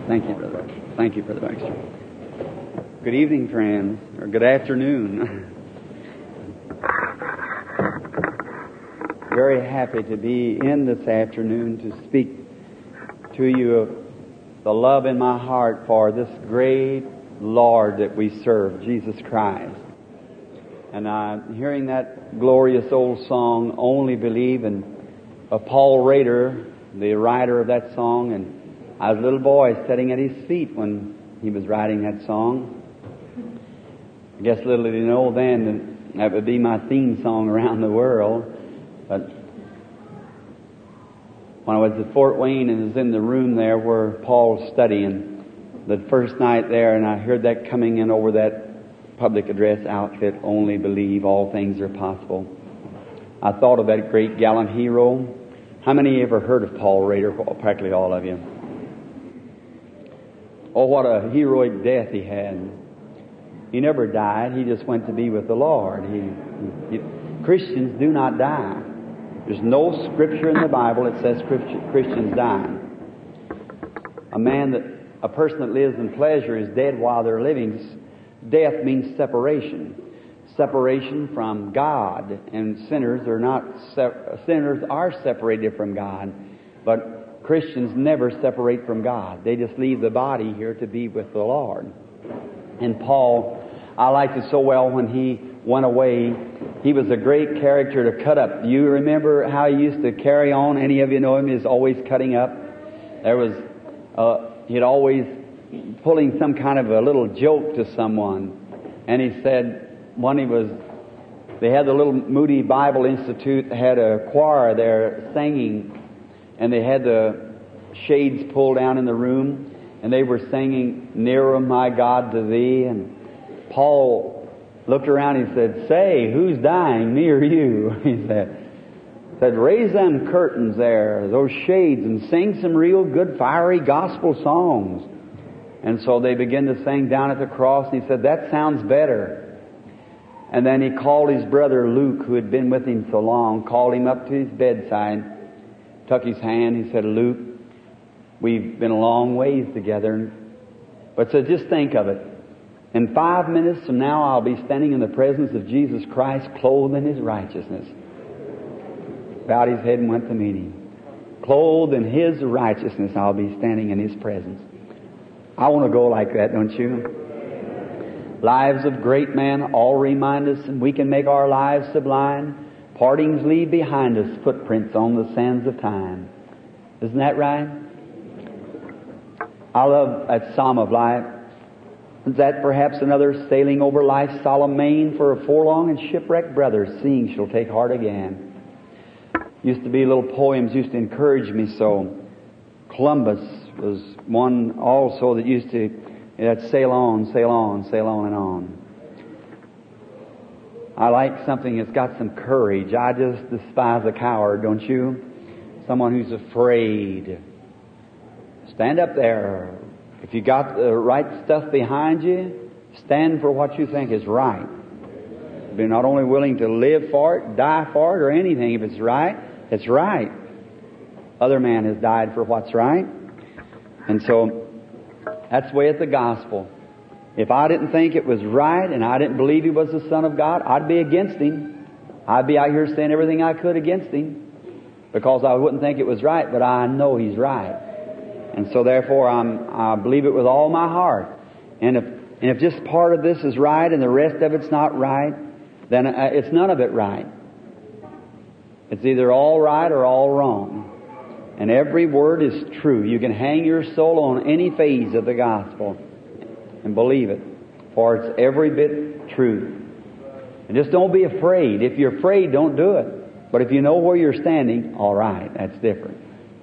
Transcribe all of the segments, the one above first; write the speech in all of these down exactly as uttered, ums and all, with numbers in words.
Thank you, brother. Thank you, Brother Baxter. Good evening, friends, or good afternoon. Very happy to be in this afternoon to speak to you of the love in my heart for this great Lord that we serve, Jesus Christ. And I'm hearing that glorious old song, Only Believe, and of Paul Rader, the writer of that song, and I was a little boy sitting at his feet when he was writing that song. I guess little did he know then that that would be my theme song around the world. But when I was at Fort Wayne and was in the room there where Paul's studying, the first night there, and I heard that coming in over that public address outfit, Only Believe, all things are possible. I thought of that great gallant hero. How many ever heard of Paul Rader? Practically all of you. Oh, what a heroic death he had. He never died. He just went to be with the Lord. He, he, Christians do not die. There's no scripture in the Bible that says Christians die. A man that, a person that lives in pleasure is dead while they're living. Death means separation. Separation from God. And sinners are not, sinners are separated from God. But Christians never separate from God. They just leave the body here to be with the Lord. And Paul, I liked it so well when he went away. He was a great character to cut up. You remember how he used to carry on? Any of you know him? He's always cutting up. There was, uh, he'd always pulling some kind of a little joke to someone. And he said, when he was, they had the little Moody Bible Institute, had a choir there singing, and they had the shades pulled down in the room, and they were singing, Nearer, my God, to Thee. And Paul looked around and he said, Say, who's dying, me or you? He said, said, raise them curtains there, those shades, and sing some real good, fiery gospel songs. And so they began to sing Down at the Cross, and he said, that sounds better. And then he called his brother Luke, who had been with him so long, called him up to his bedside, took his hand. He said, Luke, we've been a long ways together. But so just think of it. In five minutes from now, I'll be standing in the presence of Jesus Christ, clothed in His righteousness. Bowed his head and went to meet Him. Clothed in His righteousness, I'll be standing in His presence. I want to go like that, don't you? Lives of great men all remind us, and we can make our lives sublime. Partings leave behind us footprints on the sands of time. Isn't that right? I love that Psalm of Life. Is that perhaps another sailing over life's solemn main for a forlorn and shipwrecked brother, seeing she'll take heart again. Used to be little poems used to encourage me so. Columbus was one also that used to that sail on, sail on, sail on and on. I like something that's got some courage. I just despise a coward, don't you? Someone who's afraid. Stand up there. If you got the right stuff behind you, stand for what you think is right. Be not only willing to live for it, die for it, or anything. If it's right, it's right. Other man has died for what's right. And so, that's the way it's the gospel. If I didn't think it was right and I didn't believe He was the Son of God, I'd be against Him. I'd be out here saying everything I could against Him because I wouldn't think it was right, but I know He's right. And so therefore I'm, I believe it with all my heart. And if, and if just part of this is right and the rest of it's not right, then it's none of it right. It's either all right or all wrong. And every word is true. You can hang your soul on any phase of the gospel and believe it, for it's every bit true. And just don't be afraid. If you're afraid, don't do it. But if you know where you're standing, all right, that's different.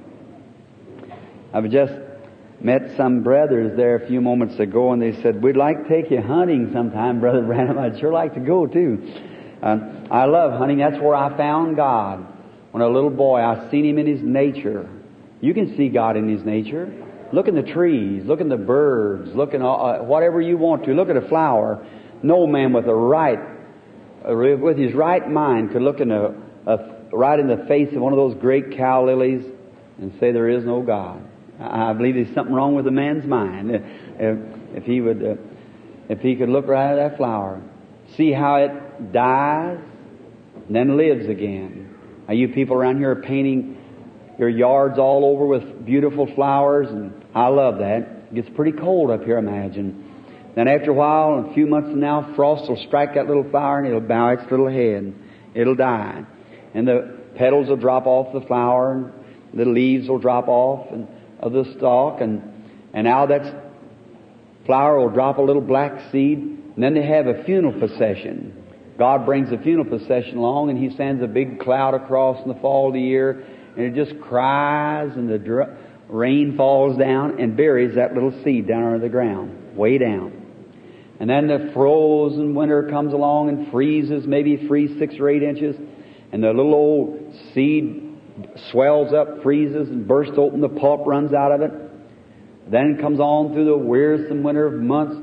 I've just met some brothers there a few moments ago, and they said, we'd like to take you hunting sometime, Brother Branham. I'd sure like to go, too. Uh, I love hunting. That's where I found God. When a little boy, I seen Him in His nature. You can see God in His nature. Look in the trees. Look in the birds. Look in uh, whatever you want to. Look at a flower. No man with a right, uh, with his right mind could look in a, a right in the face of one of those great cow lilies and say there is no God. I believe there's something wrong with the man's mind. If, if he would, uh, if he could look right at that flower, see how it dies, and then lives again. Now, you people around here are painting your yards all over with beautiful flowers, and I love that. It gets pretty cold up here, imagine. Then after a while, a few months from now, frost will strike that little flower and it'll bow its little head. It'll die. And the petals will drop off the flower, and the leaves will drop off and, of the stalk, and, and now that flower will drop a little black seed, and then they have a funeral procession. God brings a funeral procession along, and He sends a big cloud across in the fall of the year, and it just cries, and the dr- rain falls down and buries that little seed down under the ground, way down. And then the frozen winter comes along and freezes, maybe freeze six or eight inches, and the little old seed swells up, freezes, and bursts open, the pulp runs out of it. Then it comes on through the wearisome winter of months.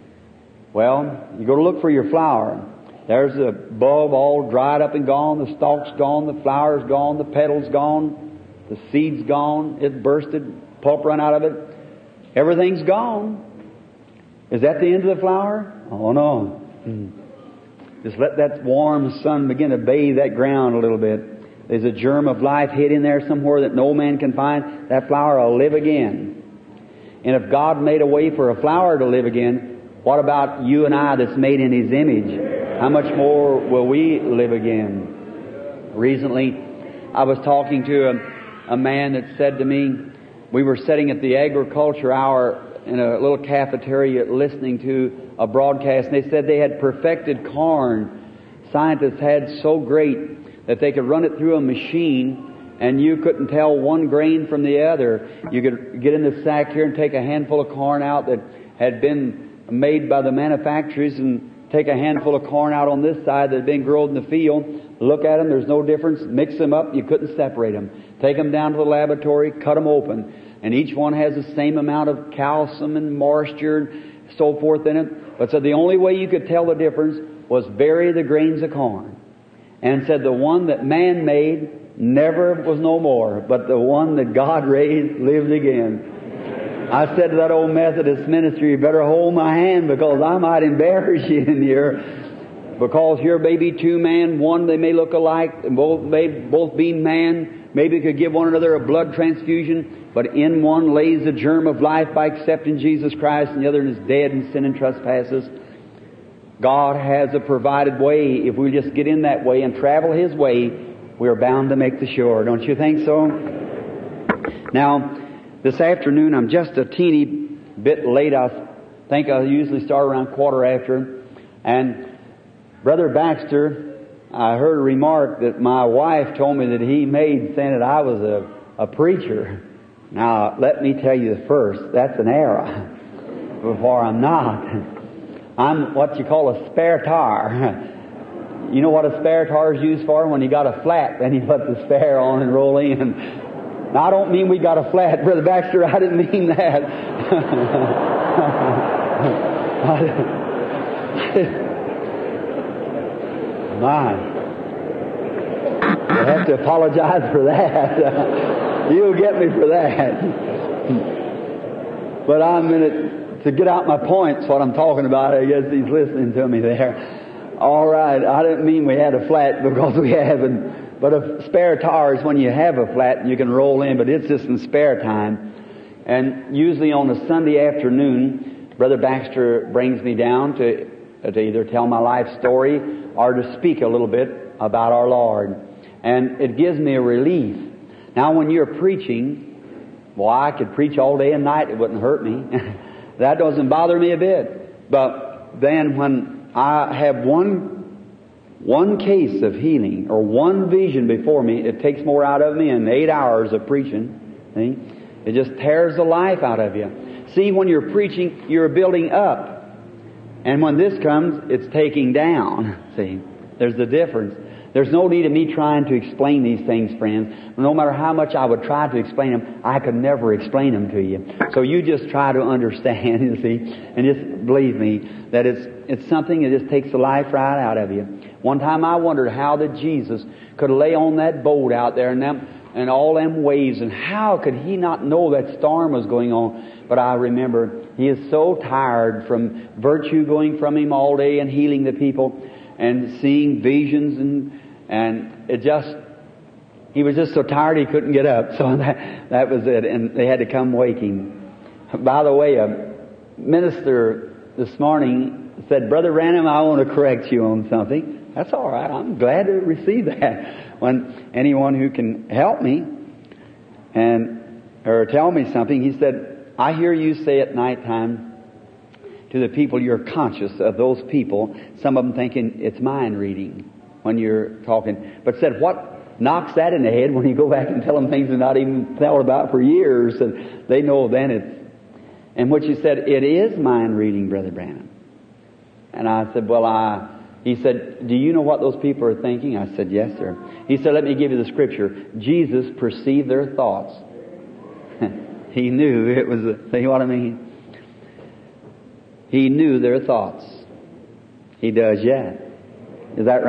Well, you go to look for your flower. There's the bulb all dried up and gone, the stalk's gone, the flower's gone, the petal's gone, the seed's gone, it's bursted, pulp run out of it. Everything's gone. Is that the end of the flower? Oh no. Mm. Just let that warm sun begin to bathe that ground a little bit. There's a germ of life hid in there somewhere that no man can find. That flower will live again. And if God made a way for a flower to live again, what about you and I that's made in His image? How much more will we live again? Recently, I was talking to a, a man that said to me, we were sitting at the agriculture hour in a little cafeteria listening to a broadcast, and they said they had perfected corn. Scientists had so great that they could run it through a machine and you couldn't tell one grain from the other. You could get in the sack here and take a handful of corn out that had been made by the manufacturers, and take a handful of corn out on this side that had been grown in the field. Look at them, there's no difference. Mix them up, you couldn't separate them. Take them down to the laboratory, cut them open. And each one has the same amount of calcium and moisture and so forth in it. But so the only way you could tell the difference was bury the grains of corn. And said the one that man made never was no more, but the one that God raised lived again. I said to that old Methodist ministry, you better hold my hand because I might embarrass you in here. Because here may be two men, one they may look alike, and both may both be man, maybe could give one another a blood transfusion, but in one lays the germ of life by accepting Jesus Christ, and the other is dead in sin and trespasses. God has a provided way. If we just get in that way and travel His way, we're bound to make the shore. Don't you think so? Now, this afternoon, I'm just a teeny bit late. I think I usually start around quarter after. And Brother Baxter, I heard a remark that my wife told me that he made saying that I was a, a preacher. Now, let me tell you first, that's an error. Before I'm not. I'm what you call a spare tire. You know what a spare tire is used for? When you got a flat, then you put the spare on and roll in. Now, I don't mean we got a flat, Brother Baxter. I didn't mean that. My. You have to apologize for that. You'll get me for that. But I'm in it to get out my points, what I'm talking about. I guess he's listening to me there. All right. I didn't mean we had a flat because we haven't. But a spare tire is when you have a flat and you can roll in, but it's just in spare time. And usually on a Sunday afternoon, Brother Baxter brings me down to, to either tell my life story or to speak a little bit about our Lord. And it gives me a relief. Now when you're preaching, well, I could preach all day and night, it wouldn't hurt me. That doesn't bother me a bit. But then when I have one One case of healing or one vision before me, it takes more out of me in eight hours of preaching. See? It just tears the life out of you. See, when you're preaching, you're building up. And when this comes, it's taking down. See? There's the difference. There's no need of me trying to explain these things, friends. No matter how much I would try to explain them, I could never explain them to you. So you just try to understand, you see, and just believe me that it's it's something that just takes the life right out of you. One time I wondered how that Jesus could lay on that boat out there and them, and all them waves, and how could he not know that storm was going on? But I remember he is so tired from virtue going from him all day and healing the people and seeing visions, and and it just, he was just so tired he couldn't get up. So that, that was it, and they had to come wake him. By the way, a minister this morning said, Brother Branham, I want to correct you on something. That's all right. I'm glad to receive that. When anyone who can help me and or tell me something, he said, I hear you say at nighttime to the people, you're conscious of those people, some of them thinking it's mind reading when you're talking. But said, what knocks that in the head when you go back and tell them things they're not even thought about for years, and they know then it's... And what you said, it is mind reading, Brother Branham. And I said, well, I... He said, do you know what those people are thinking? I said, yes, sir. He said, let me give you the scripture. Jesus perceived their thoughts. He knew it was a... See what I mean? He knew their thoughts. He does yet. Is that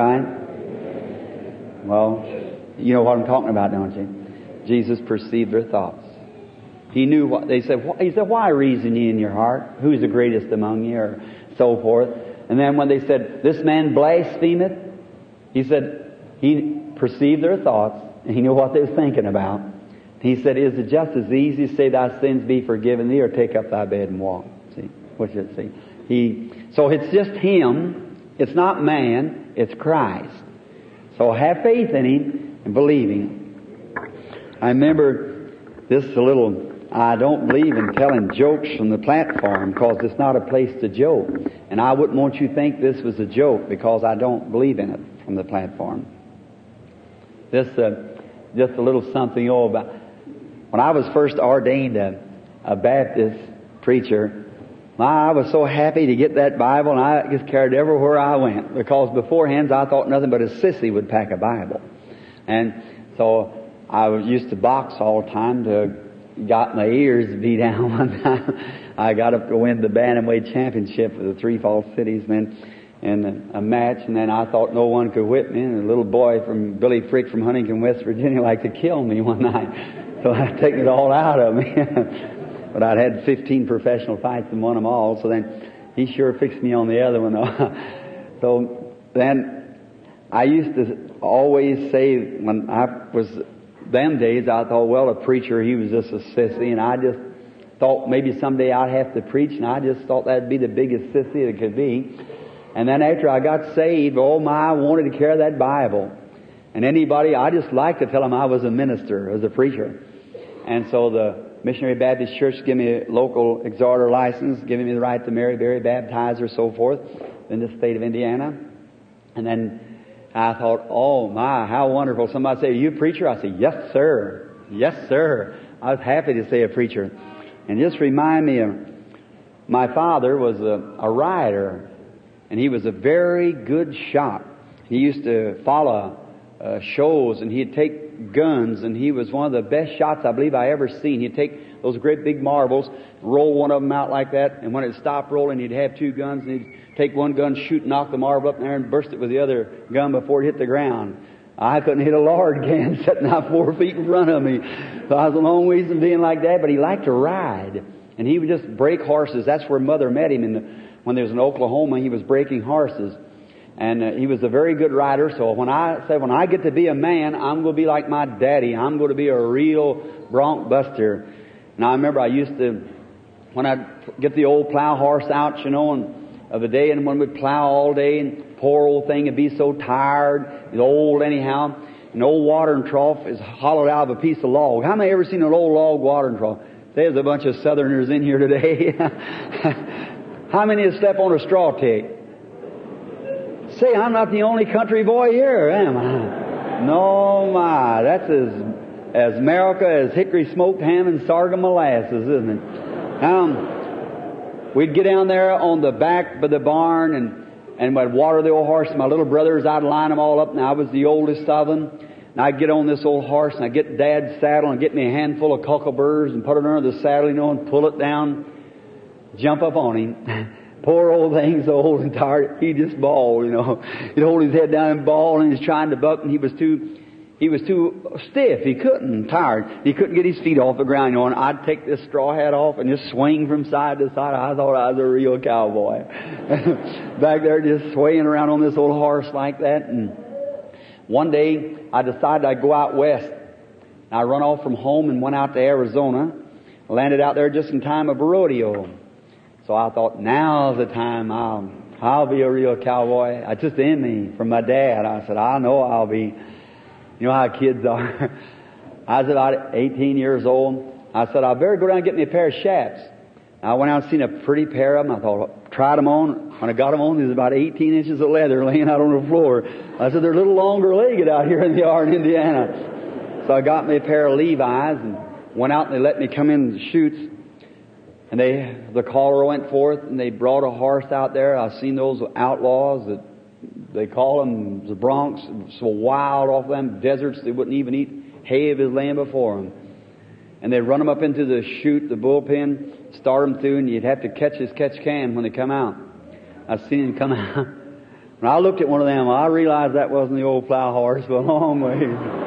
right? Well, you know what I'm talking about, don't you? Jesus perceived their thoughts. He knew what they said. He said, why reason ye in your heart? Who's the greatest among you? Or so forth. And then when they said, this man blasphemeth, he said, he perceived their thoughts, and he knew what they was thinking about. He said, is it just as easy to say thy sins be forgiven thee, or take up thy bed and walk? See, what's it see? He, so it's just him. It's not man. It's Christ. So have faith in him and believe him. I remember this a little... I don't believe in telling jokes from the platform because it's not a place to joke. And I wouldn't want you to think this was a joke because I don't believe in it from the platform. This, uh, just a little something oh, about... When I was first ordained a, a Baptist preacher, my, I was so happy to get that Bible, and I just carried it everywhere I went, because beforehand I thought nothing but a sissy would pack a Bible. And so I used to box all the time to... got my ears beat down one time. I got up to win the Bantamweight Championship for the Three Falls Cities men in a, a match, and then I thought no one could whip me, and a little boy from Billy Frick from Huntington, West Virginia, liked to kill me one night. So I'd taken it all out of me. But I'd had fifteen professional fights and won them all, so then he sure fixed me on the other one. So then I used to always say, when I was... them days I thought, well, a preacher, he was just a sissy, and I just thought maybe someday I'd have to preach, and I just thought that'd be the biggest sissy it could be. And then after I got saved, oh my, I wanted to carry that Bible. And anybody, I just liked to tell them I was a minister, as a preacher. And so the Missionary Baptist Church gave me a local exhorter license, giving me the right to marry, bury, baptize, or so forth in the state of Indiana. And then I thought, oh my, how wonderful. Somebody say, are you a preacher? I said, yes, sir. Yes, sir. I was happy to say a preacher. And just remind me of, my father was a, a rider, and he was a very good shot. He used to follow uh, shows, and he'd take guns, and he was one of the best shots I believe I ever seen. He'd take those great big marbles, roll one of them out like that, and when it stopped rolling, he'd have two guns, and he'd take one gun, shoot, knock the marble up in there, and burst it with the other gun before it hit the ground. I couldn't hit a lard can sitting out four feet in front of me. So I was a long ways from being like that, but he liked to ride. And he would just break horses. That's where Mother met him. In the, when there was in Oklahoma, he was breaking horses. And uh, he was a very good rider. So when I said, when I get to be a man, I'm going to be like my daddy. I'm going to be a real bronc buster. And I remember I used to, when I'd get the old plow horse out, you know, and of the day, and when we'd plow all day, and poor old thing would be so tired, it's old anyhow. An old watering trough is hollowed out of a piece of log. How many ever seen an old log watering trough? There's a bunch of Southerners in here today. How many have slept on a straw tick? Say, I'm not the only country boy here, am I? No, my, that's as as America as hickory smoked ham and sorghum molasses, isn't it? Um. We'd get down there on the back of the barn, and, and we'd water the old horse. My little brothers, I'd line them all up, and I was the oldest of them. And I'd get on this old horse, and I'd get Dad's saddle, and get me a handful of cockleburrs, and put it under the saddle, you know, and pull it down, jump up on him. Poor old thing, so old and tired, he just bawled, you know. He'd hold his head down and bawl, and he's trying to buck, and he was too... He was too stiff. He couldn't, tired. He couldn't get his feet off the ground. You know, and I'd take this straw hat off and just swing from side to side. I thought I was a real cowboy. Back there just swaying around on this old horse like that. And one day I decided I'd go out west. I run off from home and went out to Arizona. Landed out there just in time of a rodeo. So I thought, now's the time I'll, I'll be a real cowboy. I just in me from my dad. I said, I know I'll be. You know how kids are. I was about eighteen years old. I said, I better go down and get me a pair of chaps. I went out and seen a pretty pair of them. I thought, tried them on. When I got them on, there was about eighteen inches of leather laying out on the floor. I said, they're a little longer legged out here in the yard in Indiana. So I got me a pair of Levi's and went out and they let me come in the chutes. And they, the caller went forth and they brought a horse out there. I've seen those outlaws that they call them the Bronx, so wild off them deserts they wouldn't even eat hay of his land before them. And they'd run them up into the chute, the bullpen, start them through, and you'd have to catch as catch can when they come out. I've seen them come out. When I looked at one of them, I realized that wasn't the old plow horse by a long way.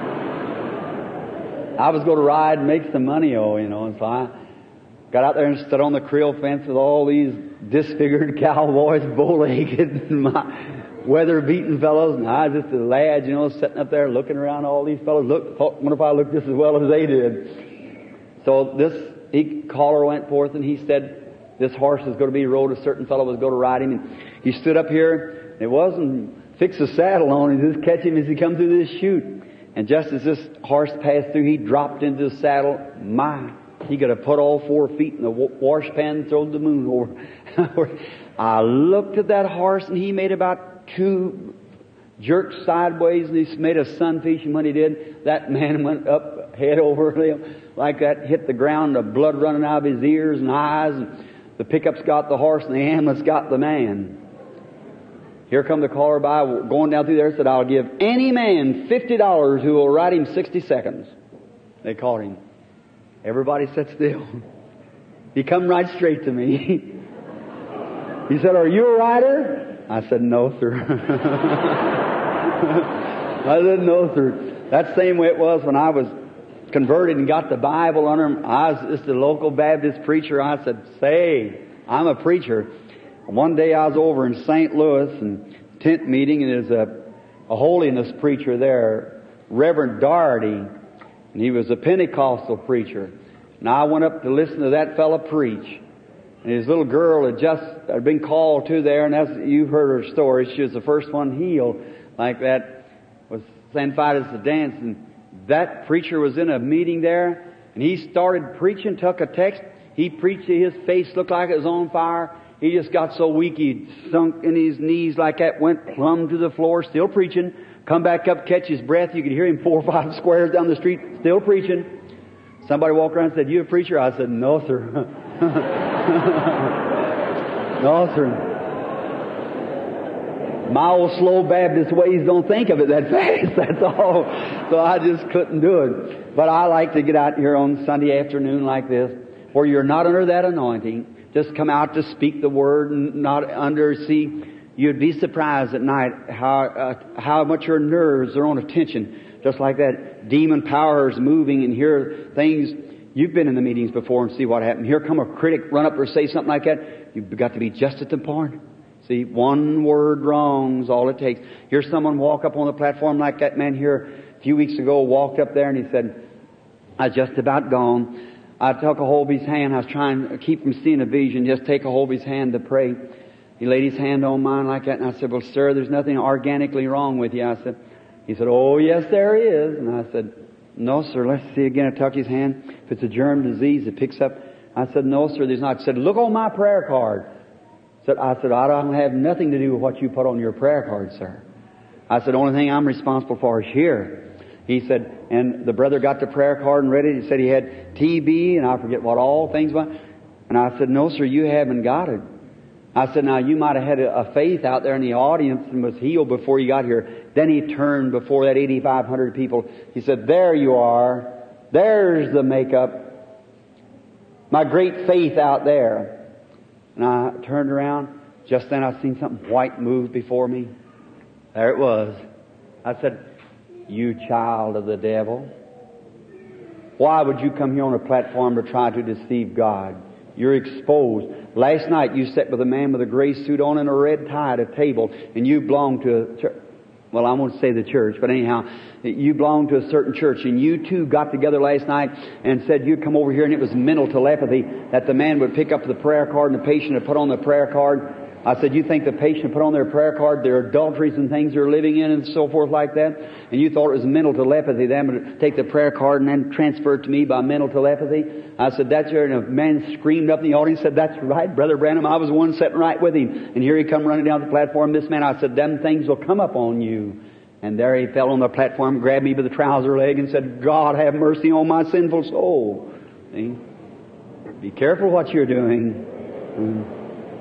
I was going to ride and make some money, oh, you know, and so I got out there and stood on the creel fence with all these disfigured cowboys, bow-legged, and my weather-beaten fellows, and I was just a lad, you know, sitting up there looking around all these fellows. Look, wonder if I looked just as well as they did. So this he, caller went forth, and he said this horse is going to be rode. A certain fellow was going to ride him, and he stood up here. It wasn't fix a saddle on him, just catch him as he come through this chute. And just as this horse passed through, he dropped into the saddle. My, he could have put all four feet in the wash pan and thrown the moon over. I looked at that horse, and he made about two jerks sideways, and he made a sunfish, and when he did, that man went up head over him like that, hit the ground, the blood running out of his ears and eyes, and the pickup's got the horse and the ambulance got the man. Here come the caller by, going down through there, said, I'll give any man fifty dollars who will ride him sixty seconds. They called him. Everybody sat still. He come right straight to me. He said, are you a rider? I said, no, sir. I said, no, sir. That same way it was when I was converted and got the Bible under him. I was just a local Baptist preacher. I said, say, I'm a preacher. One day I was over in Saint Louis and tent meeting, and there's a, a holiness preacher there, Reverend Doherty, and he was a Pentecostal preacher. And I went up to listen to that fellow preach. And his little girl had just had been called to there, and that's, you've heard her story. She was the first one healed like that, was Saint Vitus to dance. And that preacher was in a meeting there, and he started preaching, took a text. He preached, his face looked like it was on fire. He just got so weak he sunk in his knees like that, went plumb to the floor, still preaching. Come back up, catch his breath. You could hear him four or five squares down the street, still preaching. Somebody walked around and said, you a preacher? I said, no, sir. No, sir. My old slow Baptist ways don't think of it that fast, that's all. So I just couldn't do it. But I like to get out here on Sunday afternoon like this, where you're not under that anointing. Just come out to speak the word and not under, see, you'd be surprised at night how uh, how much your nerves are on attention. Just like that demon power is moving, and hear things. You've been in the meetings before and see what happened. Here come a critic, run up or say something like that. You've got to be just at the point. See, one word wrong is all it takes. Here's someone walk up on the platform like that man here a few weeks ago walked up there and he said, I was just about gone. I took a hold of his hand. I was trying to keep from seeing a vision. Just take a hold of his hand to pray. He laid his hand on mine like that, and I said, well, sir, there's nothing organically wrong with you. I said, he said, oh, yes, there is. And I said, no, sir. Let's see again. I took his hand. If it's a germ disease, it picks up. I said, no, sir, there's not. He said, look on my prayer card. I said, I said, I don't have nothing to do with what you put on your prayer card, sir. I said, the only thing I'm responsible for is here. He said, and the brother got the prayer card and read it. He said he had T B, and I forget what all things were. And I said, no, sir, you haven't got it. I said, now, you might have had a, a faith out there in the audience and was healed before you got here. Then he turned before that eighty-five hundred people. He said, there you are. There's the makeup. My great faith out there. And I turned around. Just then I seen something white move before me. There it was. I said, you child of the devil. Why would you come here on a platform to try to deceive God? You're exposed. Last night you sat with a man with a gray suit on and a red tie at a table, and you belong to a church. Well, I won't say the church, but anyhow, you belong to a certain church, and you two got together last night and said you'd come over here, and it was mental telepathy that the man would pick up the prayer card and the patient would put on the prayer card. I said, you think the patient put on their prayer card their adulteries and things they're living in and so forth like that? And you thought it was mental telepathy. They would take the prayer card and then transfer it to me by mental telepathy. I said, that's your, and a man screamed up in the audience and said, that's right, Brother Branham. I was the one sitting right with him. And here he come running down the platform. This man, I said, them things will come up on you. And there he fell on the platform, grabbed me by the trouser leg and said, God have mercy on my sinful soul. See? Be careful what you're doing. Mm.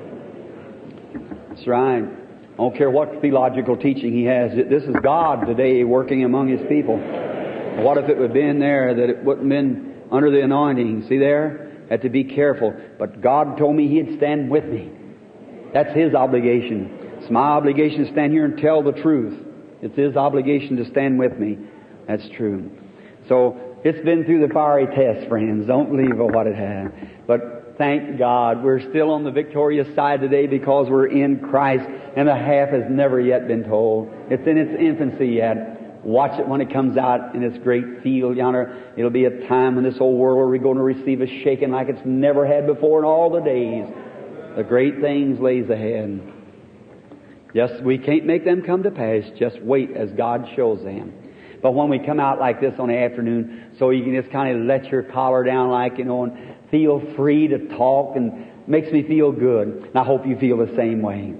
That's right. I don't care what theological teaching he has. This is God today working among His people. What if it would have been there that it wouldn't have been under the anointing? See there? Had to be careful. But God told me He'd stand with me. That's His obligation. It's my obligation to stand here and tell the truth. It's His obligation to stand with me. That's true. So it's been through the fiery test, friends. Don't believe what it has. But thank God we're still on the victorious side today because we're in Christ, and the half has never yet been told. It's in its infancy yet. Watch it when it comes out in its great field yonder. It'll be a time when this whole world is going to receive a shaking like it's never had before in all the days. The great things lays ahead. Just, we can't make them come to pass. Just wait as God shows them. But when we come out like this on the afternoon, so you can just kind of let your collar down like, you know, and feel free to talk, and makes me feel good. And I hope you feel the same way.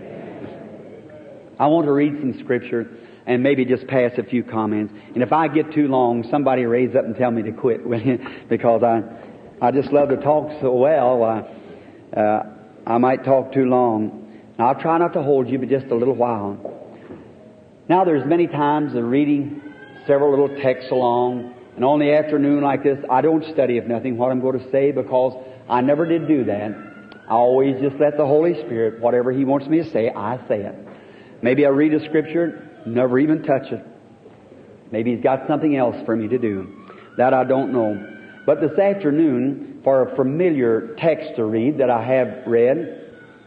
I want to read some Scripture and maybe just pass a few comments. And if I get too long, somebody raise up and tell me to quit, because I I just love to talk so well. Uh, uh, I might talk too long. Now, I'll try not to hold you, but just a little while. Now, there's many times of reading several little texts along, and on the afternoon like this, I don't study, if nothing, what I'm going to say, because I never did do that. I always just let the Holy Spirit, whatever He wants me to say, I say it. Maybe I read a Scripture, never even touch it. Maybe He's got something else for me to do. That I don't know. But this afternoon, for a familiar text to read that I have read,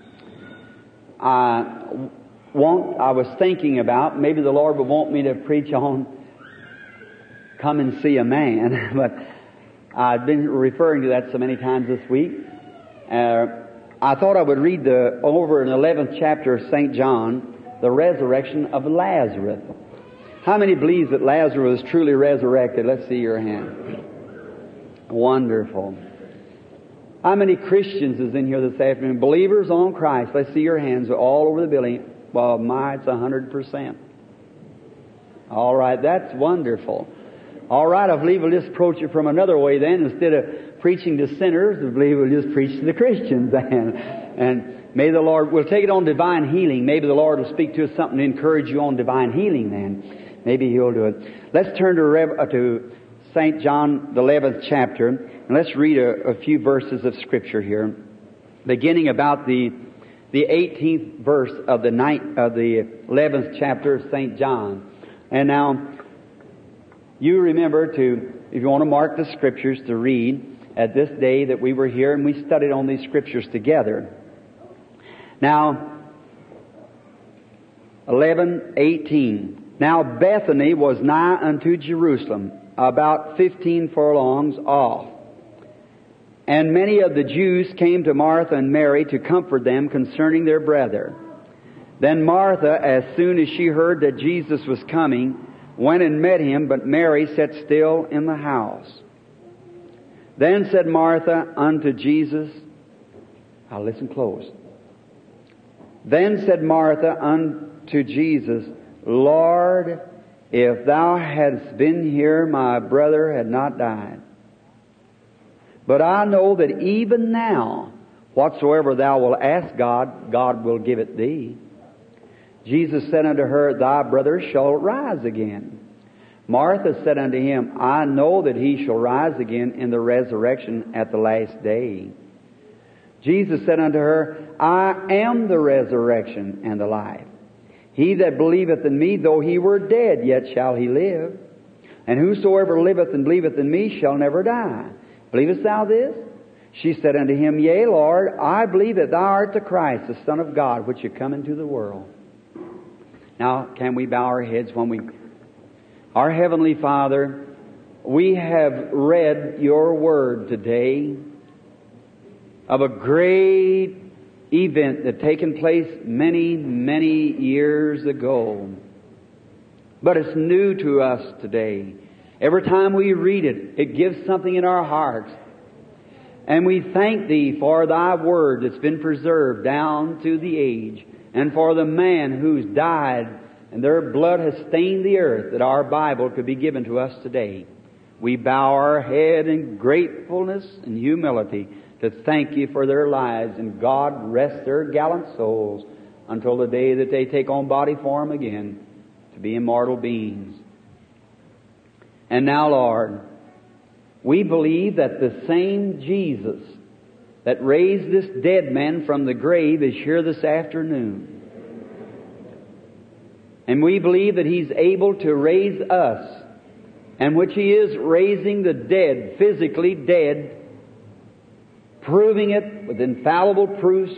I want, I was thinking about, maybe the Lord would want me to preach on come and see a man, but I've been referring to that so many times this week. Uh, I thought I would read the over in the eleventh chapter of Saint John, the resurrection of Lazarus. How many believe that Lazarus was truly resurrected? Let's see your hand. Wonderful. How many Christians is in here this afternoon? Believers on Christ. Let's see your hands all over the building. Well, my, it's a hundred percent. All right, that's wonderful. All right, I believe we'll just approach it from another way then. Instead of preaching to sinners, I believe we'll just preach to the Christians then. And may the Lord, we'll take it on divine healing. Maybe the Lord will speak to us something to encourage you on divine healing then. Maybe He'll do it. Let's turn to, Rev, uh, to Saint John, the eleventh chapter, and let's read a, a few verses of Scripture here, beginning about the the eighteenth verse of the ninth, of the eleventh chapter of Saint John. And now, you remember to, if you want to mark the Scriptures to read at this day that we were here and we studied on these Scriptures together. Now, eleven eighteen. Now Bethany was nigh unto Jerusalem, about fifteen furlongs off. And many of the Jews came to Martha and Mary to comfort them concerning their brother. Then Martha, as soon as she heard that Jesus was coming, went and met Him, but Mary sat still in the house. Then said Martha unto Jesus, now listen close. Then said Martha unto Jesus, Lord, if Thou hadst been here, my brother had not died. But I know that even now, whatsoever Thou wilt ask God, God will give it Thee. Jesus said unto her, Thy brother shall rise again. Martha said unto Him, I know that he shall rise again in the resurrection at the last day. Jesus said unto her, I am the resurrection and the life. He that believeth in me, though he were dead, yet shall he live. And whosoever liveth and believeth in me shall never die. Believest thou this? She said unto him, Yea, Lord, I believe that thou art the Christ, the Son of God, which should come into the world. Now, can we bow our heads when we... Our Heavenly Father, we have read your Word today of a great event that taken place many, many years ago. But it's new to us today. Every time we read it, it gives something in our hearts. And we thank Thee for Thy Word that's been preserved down through the age, and for the man who's died and their blood has stained the earth that our Bible could be given to us today. We bow our head in gratefulness and humility to thank You for their lives, and God rest their gallant souls until the day that they take on body form again to be immortal beings. And now, Lord, we believe that the same Jesus that raised this dead man from the grave is here this afternoon. And we believe that He's able to raise us, and which He is raising the dead, physically dead, proving it with infallible proofs,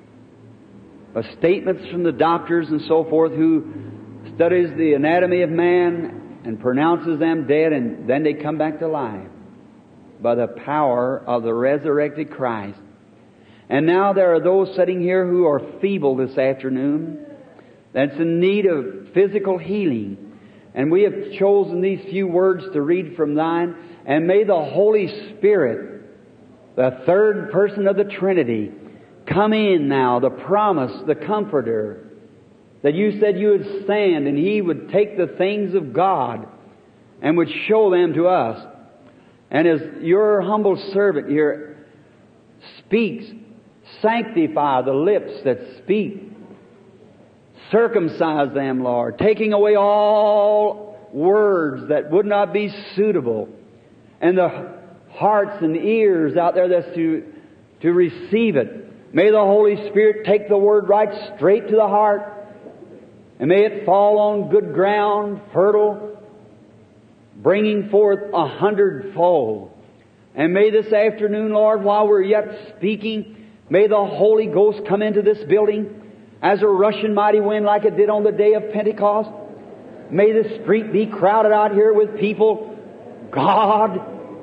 of statements from the doctors and so forth, who studies the anatomy of man and pronounces them dead, and then they come back to life by the power of the resurrected Christ. And now there are those sitting here who are feeble this afternoon, that's in need of physical healing. And we have chosen these few words to read from Thine. And may the Holy Spirit, the third person of the Trinity, come in now, the promise, the Comforter, that You said You would stand and He would take the things of God and would show them to us. And as Your humble servant here speaks, sanctify the lips that speak. Circumcise them, Lord, taking away all words that would not be suitable, and the hearts and ears out there that's to, to receive it. May the Holy Spirit take the Word right straight to the heart, and may it fall on good ground, fertile, bringing forth a hundredfold. And may this afternoon, Lord, while we're yet speaking, may the Holy Ghost come into this building as a rushing mighty wind like it did on the day of Pentecost. May the street be crowded out here with people. God,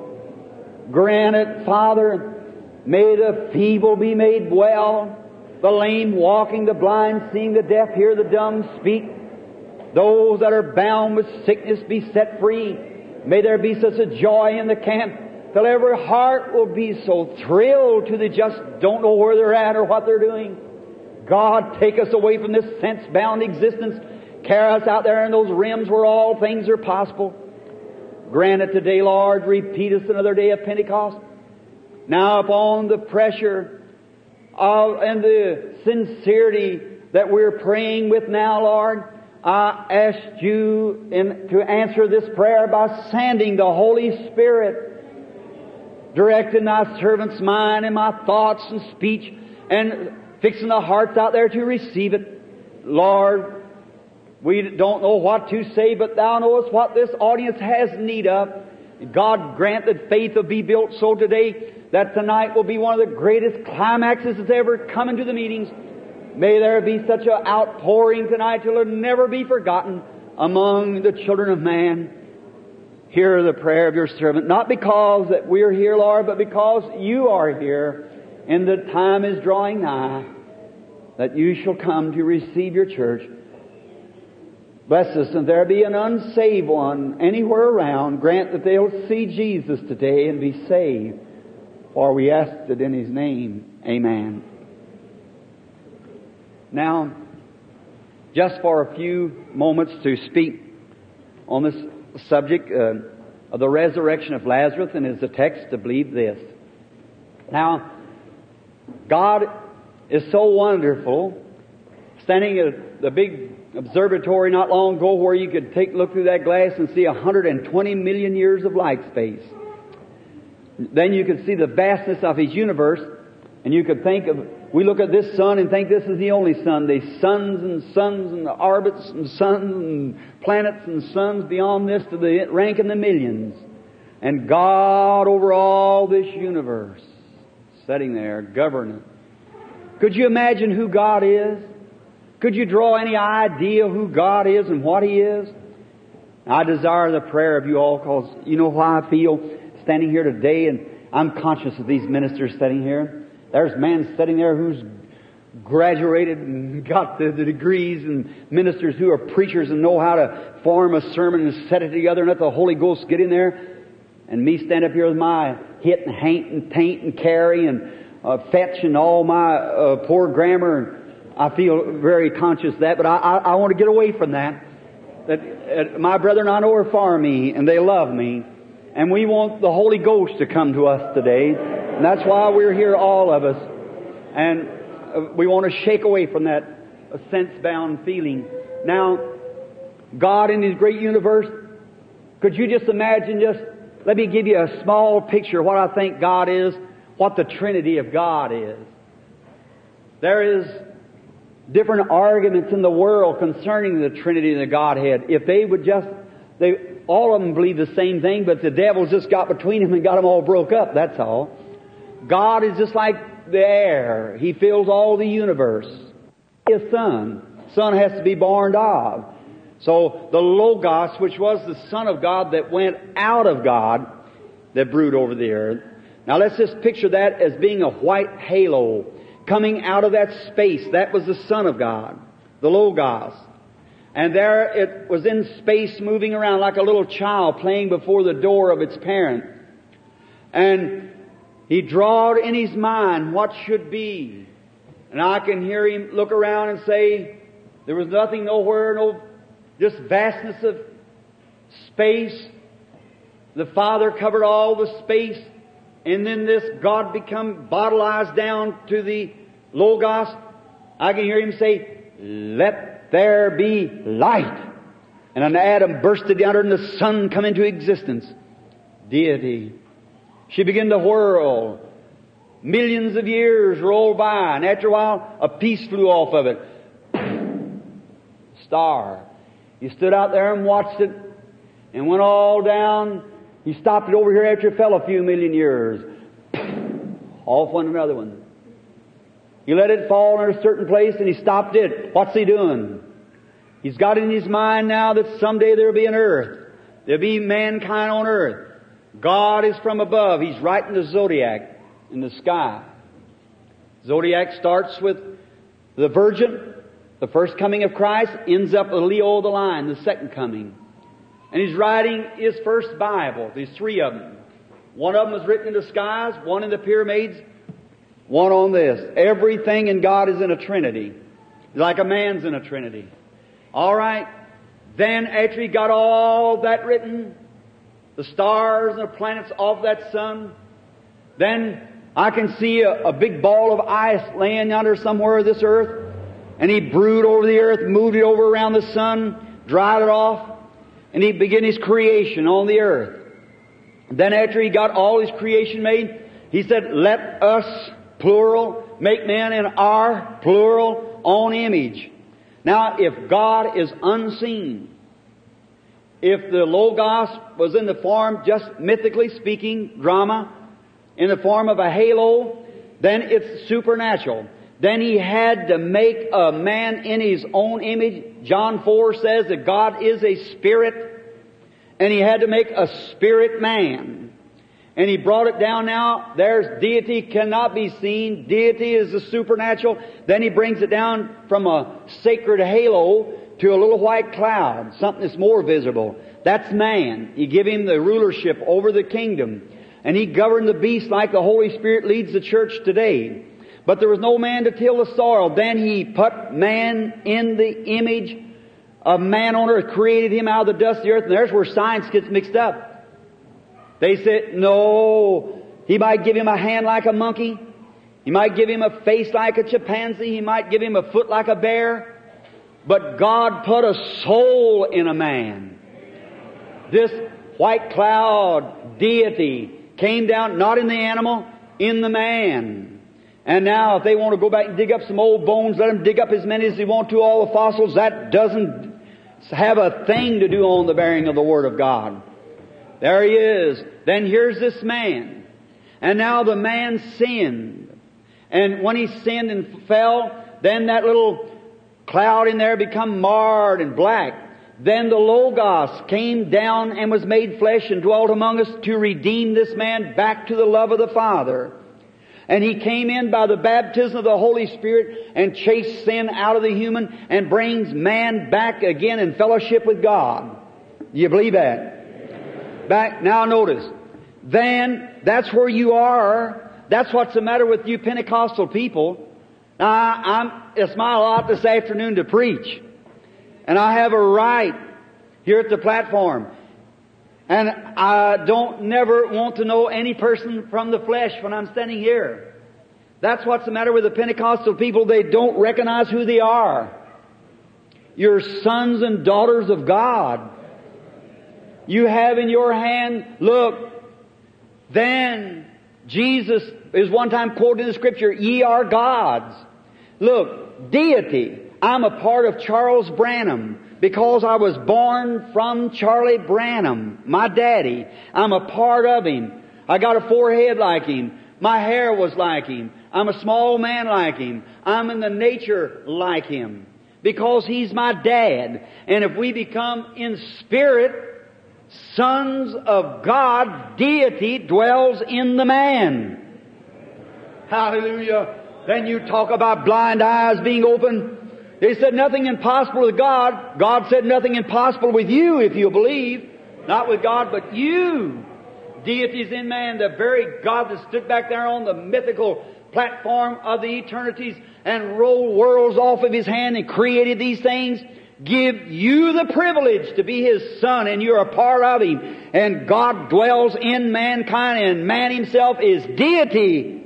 grant it, Father. May the feeble be made well, the lame walking, the blind seeing, the deaf hear, the dumb speak. Those that are bound with sickness be set free. May there be such a joy in the camp till every heart will be so thrilled till they just don't know where they're at or what they're doing. God, take us away from this sense-bound existence. Carry us out there in those realms where all things are possible. Grant it today, Lord. Repeat us another day of Pentecost. Now upon the pressure of, and the sincerity that we're praying with now, Lord, I ask You in, to answer this prayer by sending the Holy Spirit, directing Thy servant's mind and my thoughts and speech, and fixing the hearts out there to receive it. Lord, we don't know what to say, but Thou knowest what this audience has need of. God, grant that faith will be built so today that tonight will be one of the greatest climaxes that's ever come into the meetings. May there be such an outpouring tonight till it'll never be forgotten among the children of man. Hear the prayer of Your servant, not because that we're here, Lord, but because You are here, and the time is drawing nigh that You shall come to receive Your church. Bless us, and there be an unsaved one anywhere around. Grant that they'll see Jesus today and be saved. For we ask it in His name. Amen. Now, just for a few moments to speak on this subject uh, of the resurrection of Lazarus, and is the text to believe this. Now, God is so wonderful. Standing at the big observatory not long ago where you could take a look through that glass and see one hundred twenty million years of light space. Then you could see the vastness of His universe, and you could think of We look at this sun and think this is the only sun. There's suns and suns and orbits and suns and planets and suns beyond this to the rank in the millions. And God over all this universe, sitting there, governing. Could you imagine who God is? Could you draw any idea who God is and what He is? I desire the prayer of you all, because you know why I feel standing here today, and I'm conscious of these ministers sitting here. There's men sitting there who's graduated and got the, the degrees, and ministers who are preachers and know how to form a sermon and set it together and let the Holy Ghost get in there. And me stand up here with my hit and haint and taint and carry and uh, fetch and all my uh, poor grammar. And I feel very conscious of that, but I, I, I want to get away from that. That uh, my brethren I know are for me, and they love me. And we want the Holy Ghost to come to us today. And that's why we're here, all of us. And uh, we want to shake away from that uh, sense-bound feeling. Now, God in His great universe, could you just imagine just, let me give you a small picture of what I think God is, what the Trinity of God is. There is different arguments in the world concerning the Trinity and the Godhead. If they would just, they, all of them believe the same thing, but the devil's just got between them and got them all broke up, that's all. God is just like the air. He fills all the universe. His Son. Son has to be born of. So the Logos, which was the Son of God that went out of God, that brewed over the earth. Now let's just picture that as being a white halo coming out of that space. That was the Son of God, the Logos. And there it was in space, moving around like a little child playing before the door of its parent. And He drawed in His mind what should be. And I can hear Him look around and say, there was nothing nowhere, no, just vastness of space. The Father covered all the space. And then this God become bodilized down to the Logos. I can hear Him say, let there be light. And an atom bursted out and the sun come into existence. Deity. She began to whirl. Millions of years rolled by, and after a while, a piece flew off of it. Star. He stood out there and watched it, and went all down. He stopped it over here after it fell a few million years. Off went another one. He let it fall in a certain place, and He stopped it. What's He doing? He's got in His mind now that someday there'll be an earth. There'll be mankind on earth. God is from above. He's writing the zodiac in the sky. Zodiac starts with the Virgin, the first coming of Christ, ends up with Leo the Lion, the second coming. And he's writing his first Bible. There's three of them. One of them is written in the skies, one in the pyramids, one on this. Everything in God is in a Trinity. Like a man's in a Trinity. All right. Then after he got all that written, the stars and the planets off that sun, then I can see a, a big ball of ice laying yonder somewhere of this earth. And He brewed over the earth, moved it over around the sun, dried it off, and He began His creation on the earth. Then after He got all His creation made, He said, let us, plural, make man in our, plural, own image. Now, if God is unseen, if the Logos was in the form, just mythically speaking, drama, in the form of a halo, then it's supernatural. Then He had to make a man in His own image. John four says that God is a spirit, and He had to make a spirit man. And He brought it down now. There's deity cannot be seen. Deity is the supernatural. Then He brings it down from a sacred halo to a little white cloud, something that's more visible. That's man. He give him the rulership over the kingdom. And He governed the beast like the Holy Spirit leads the church today. But there was no man to till the soil. Then He put man in the image of man on earth, created him out of the dust of the earth. And there's where science gets mixed up. They said, no, He might give him a hand like a monkey. He might give him a face like a chimpanzee. He might give him a foot like a bear. But God put a soul in a man. This white cloud deity came down, not in the animal, in the man. And now if they want to go back and dig up some old bones, let them dig up as many as they want to, all the fossils. That doesn't have a thing to do on the bearing of the Word of God. There he is. Then here's this man. And now the man sinned. And when he sinned and fell, then that little cloud in there become marred and black. Then the Logos came down and was made flesh and dwelt among us to redeem this man back to the love of the Father. And He came in by the baptism of the Holy Spirit and chased sin out of the human and brings man back again in fellowship with God. Do you believe that? Back, now notice. Then, that's where you are. That's what's the matter with you Pentecostal people. Now, I'm, it's my lot this afternoon to preach. And I have a right here at the platform. And I don't never want to know any person from the flesh when I'm standing here. That's what's the matter with the Pentecostal people. They don't recognize who they are. You're sons and daughters of God. You have in your hand, look, then Jesus is one time quoted in the Scripture, ye are gods. Look, deity. I'm a part of Charles Branham because I was born from Charlie Branham, my daddy. I'm a part of him. I got a forehead like him. My hair was like him. I'm a small man like him. I'm in the nature like him because he's my dad. And if we become in spirit sons of God, deity dwells in the man. Hallelujah. Then you talk about blind eyes being open. They said nothing impossible with God. God said nothing impossible with you if you believe. Not with God, but you. Deities in man, the very God that stood back there on the mythical platform of the eternities and rolled worlds off of His hand and created these things, give you the privilege to be His son, and you're a part of Him. And God dwells in mankind, and man himself is deity.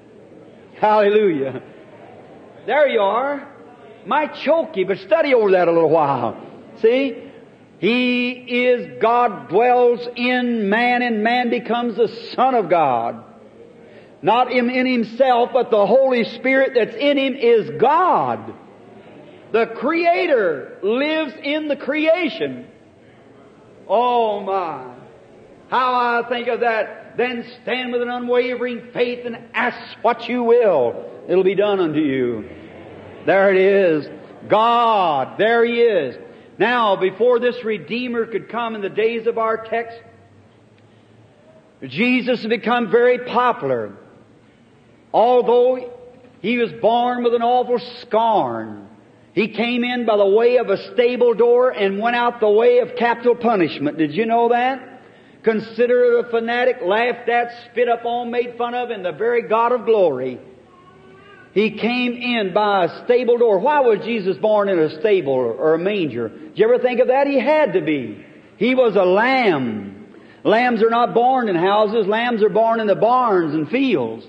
Hallelujah. There you are. Might choke you, but study over that a little while. See? He is, God dwells in man, and man becomes the Son of God. Not in, in himself, but the Holy Spirit that's in him is God. The Creator lives in the creation. Oh my. How I think of that. Then stand with an unwavering faith and ask what you will. It'll be done unto you. There it is. God. There He is. Now, before this Redeemer could come in the days of our text, Jesus had become very popular. Although He was born with an awful scorn, He came in by the way of a stable door and went out the way of capital punishment. Did you know that? Considered a fanatic, laughed at, spit upon, made fun of, and the very God of glory. He came in by a stable door. Why was Jesus born in a stable or a manger? Did you ever think of that? He had to be. He was a lamb. Lambs are not born in houses. Lambs are born in the barns and fields.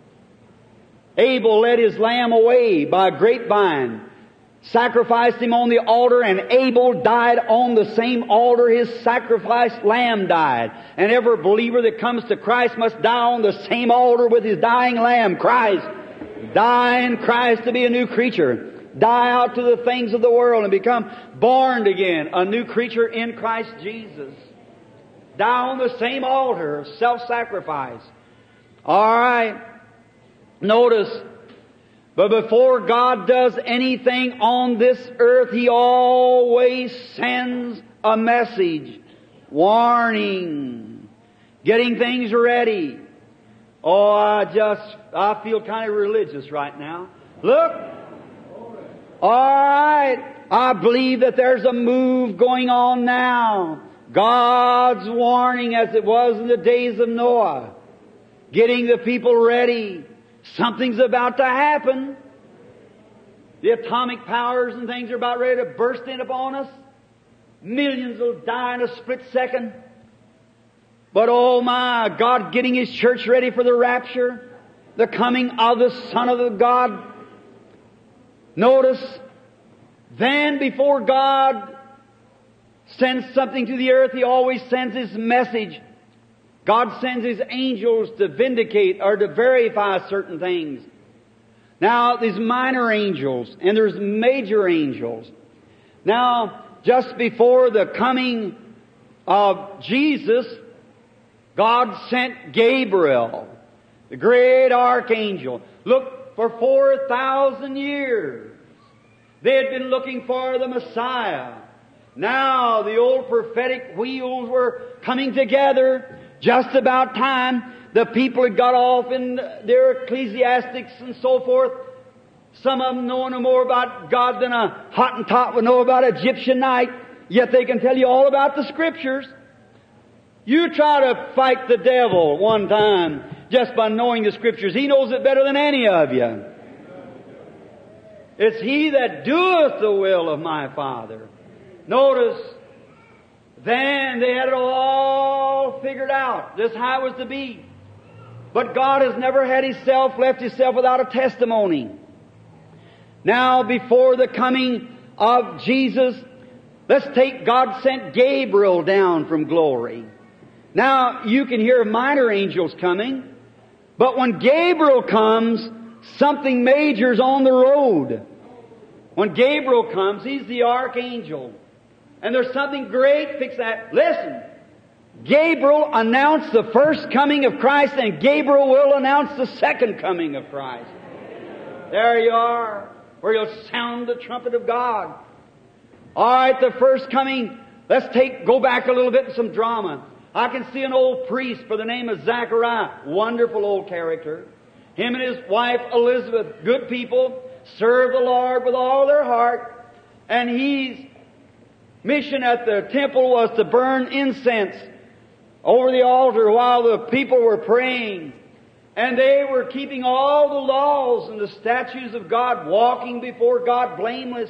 Abel led his lamb away by a grapevine, sacrificed him on the altar, and Abel died on the same altar his sacrificed lamb died. And every believer that comes to Christ must die on the same altar with his dying lamb, Christ. Die in Christ to be a new creature. Die out to the things of the world and become born again, a new creature in Christ Jesus. Die on the same altar of self-sacrifice. All right. Notice, but before God does anything on this earth, He always sends a message. Warning. Getting things ready. Oh, I just, I feel kind of religious right now. Look. All right. I believe that there's a move going on now. God's warning as it was in the days of Noah. Getting the people ready. Something's about to happen. The atomic powers and things are about ready to burst in upon us. Millions will die in a split second. But oh my, God getting His church ready for the rapture, the coming of the Son of the God. Notice, then before God sends something to the earth, He always sends His message. God sends His angels to vindicate or to verify certain things. Now, these minor angels, and there's major angels. Now, just before the coming of Jesus, God sent Gabriel, the great archangel. Look, for four thousand years, they had been looking for the Messiah. Now, the old prophetic wheels were coming together just about time. The people had got off in their ecclesiastics and so forth. Some of them know no more about God than a Hottentot would know about Egyptian night. Yet they can tell you all about the Scriptures. You try to fight the devil one time just by knowing the Scriptures. He knows it better than any of you. It's He that doeth the will of my Father. Notice, then they had it all figured out. This how it was to be. But God has never had Himself, left Himself without a testimony. Now, before the coming of Jesus, let's take God sent Gabriel down from glory. Now, you can hear minor angels coming, but when Gabriel comes, something major's on the road. When Gabriel comes, he's the archangel. And there's something great fix that. Listen, Gabriel announced the first coming of Christ, and Gabriel will announce the second coming of Christ. There you are, where you'll sound the trumpet of God. All right, the first coming, let's take, go back a little bit in some drama. I can see an old priest by the name of Zachariah, wonderful old character. Him and his wife Elizabeth, good people, serve the Lord with all their heart. And his mission at the temple was to burn incense over the altar while the people were praying. And they were keeping all the laws and the statutes of God, walking before God blameless.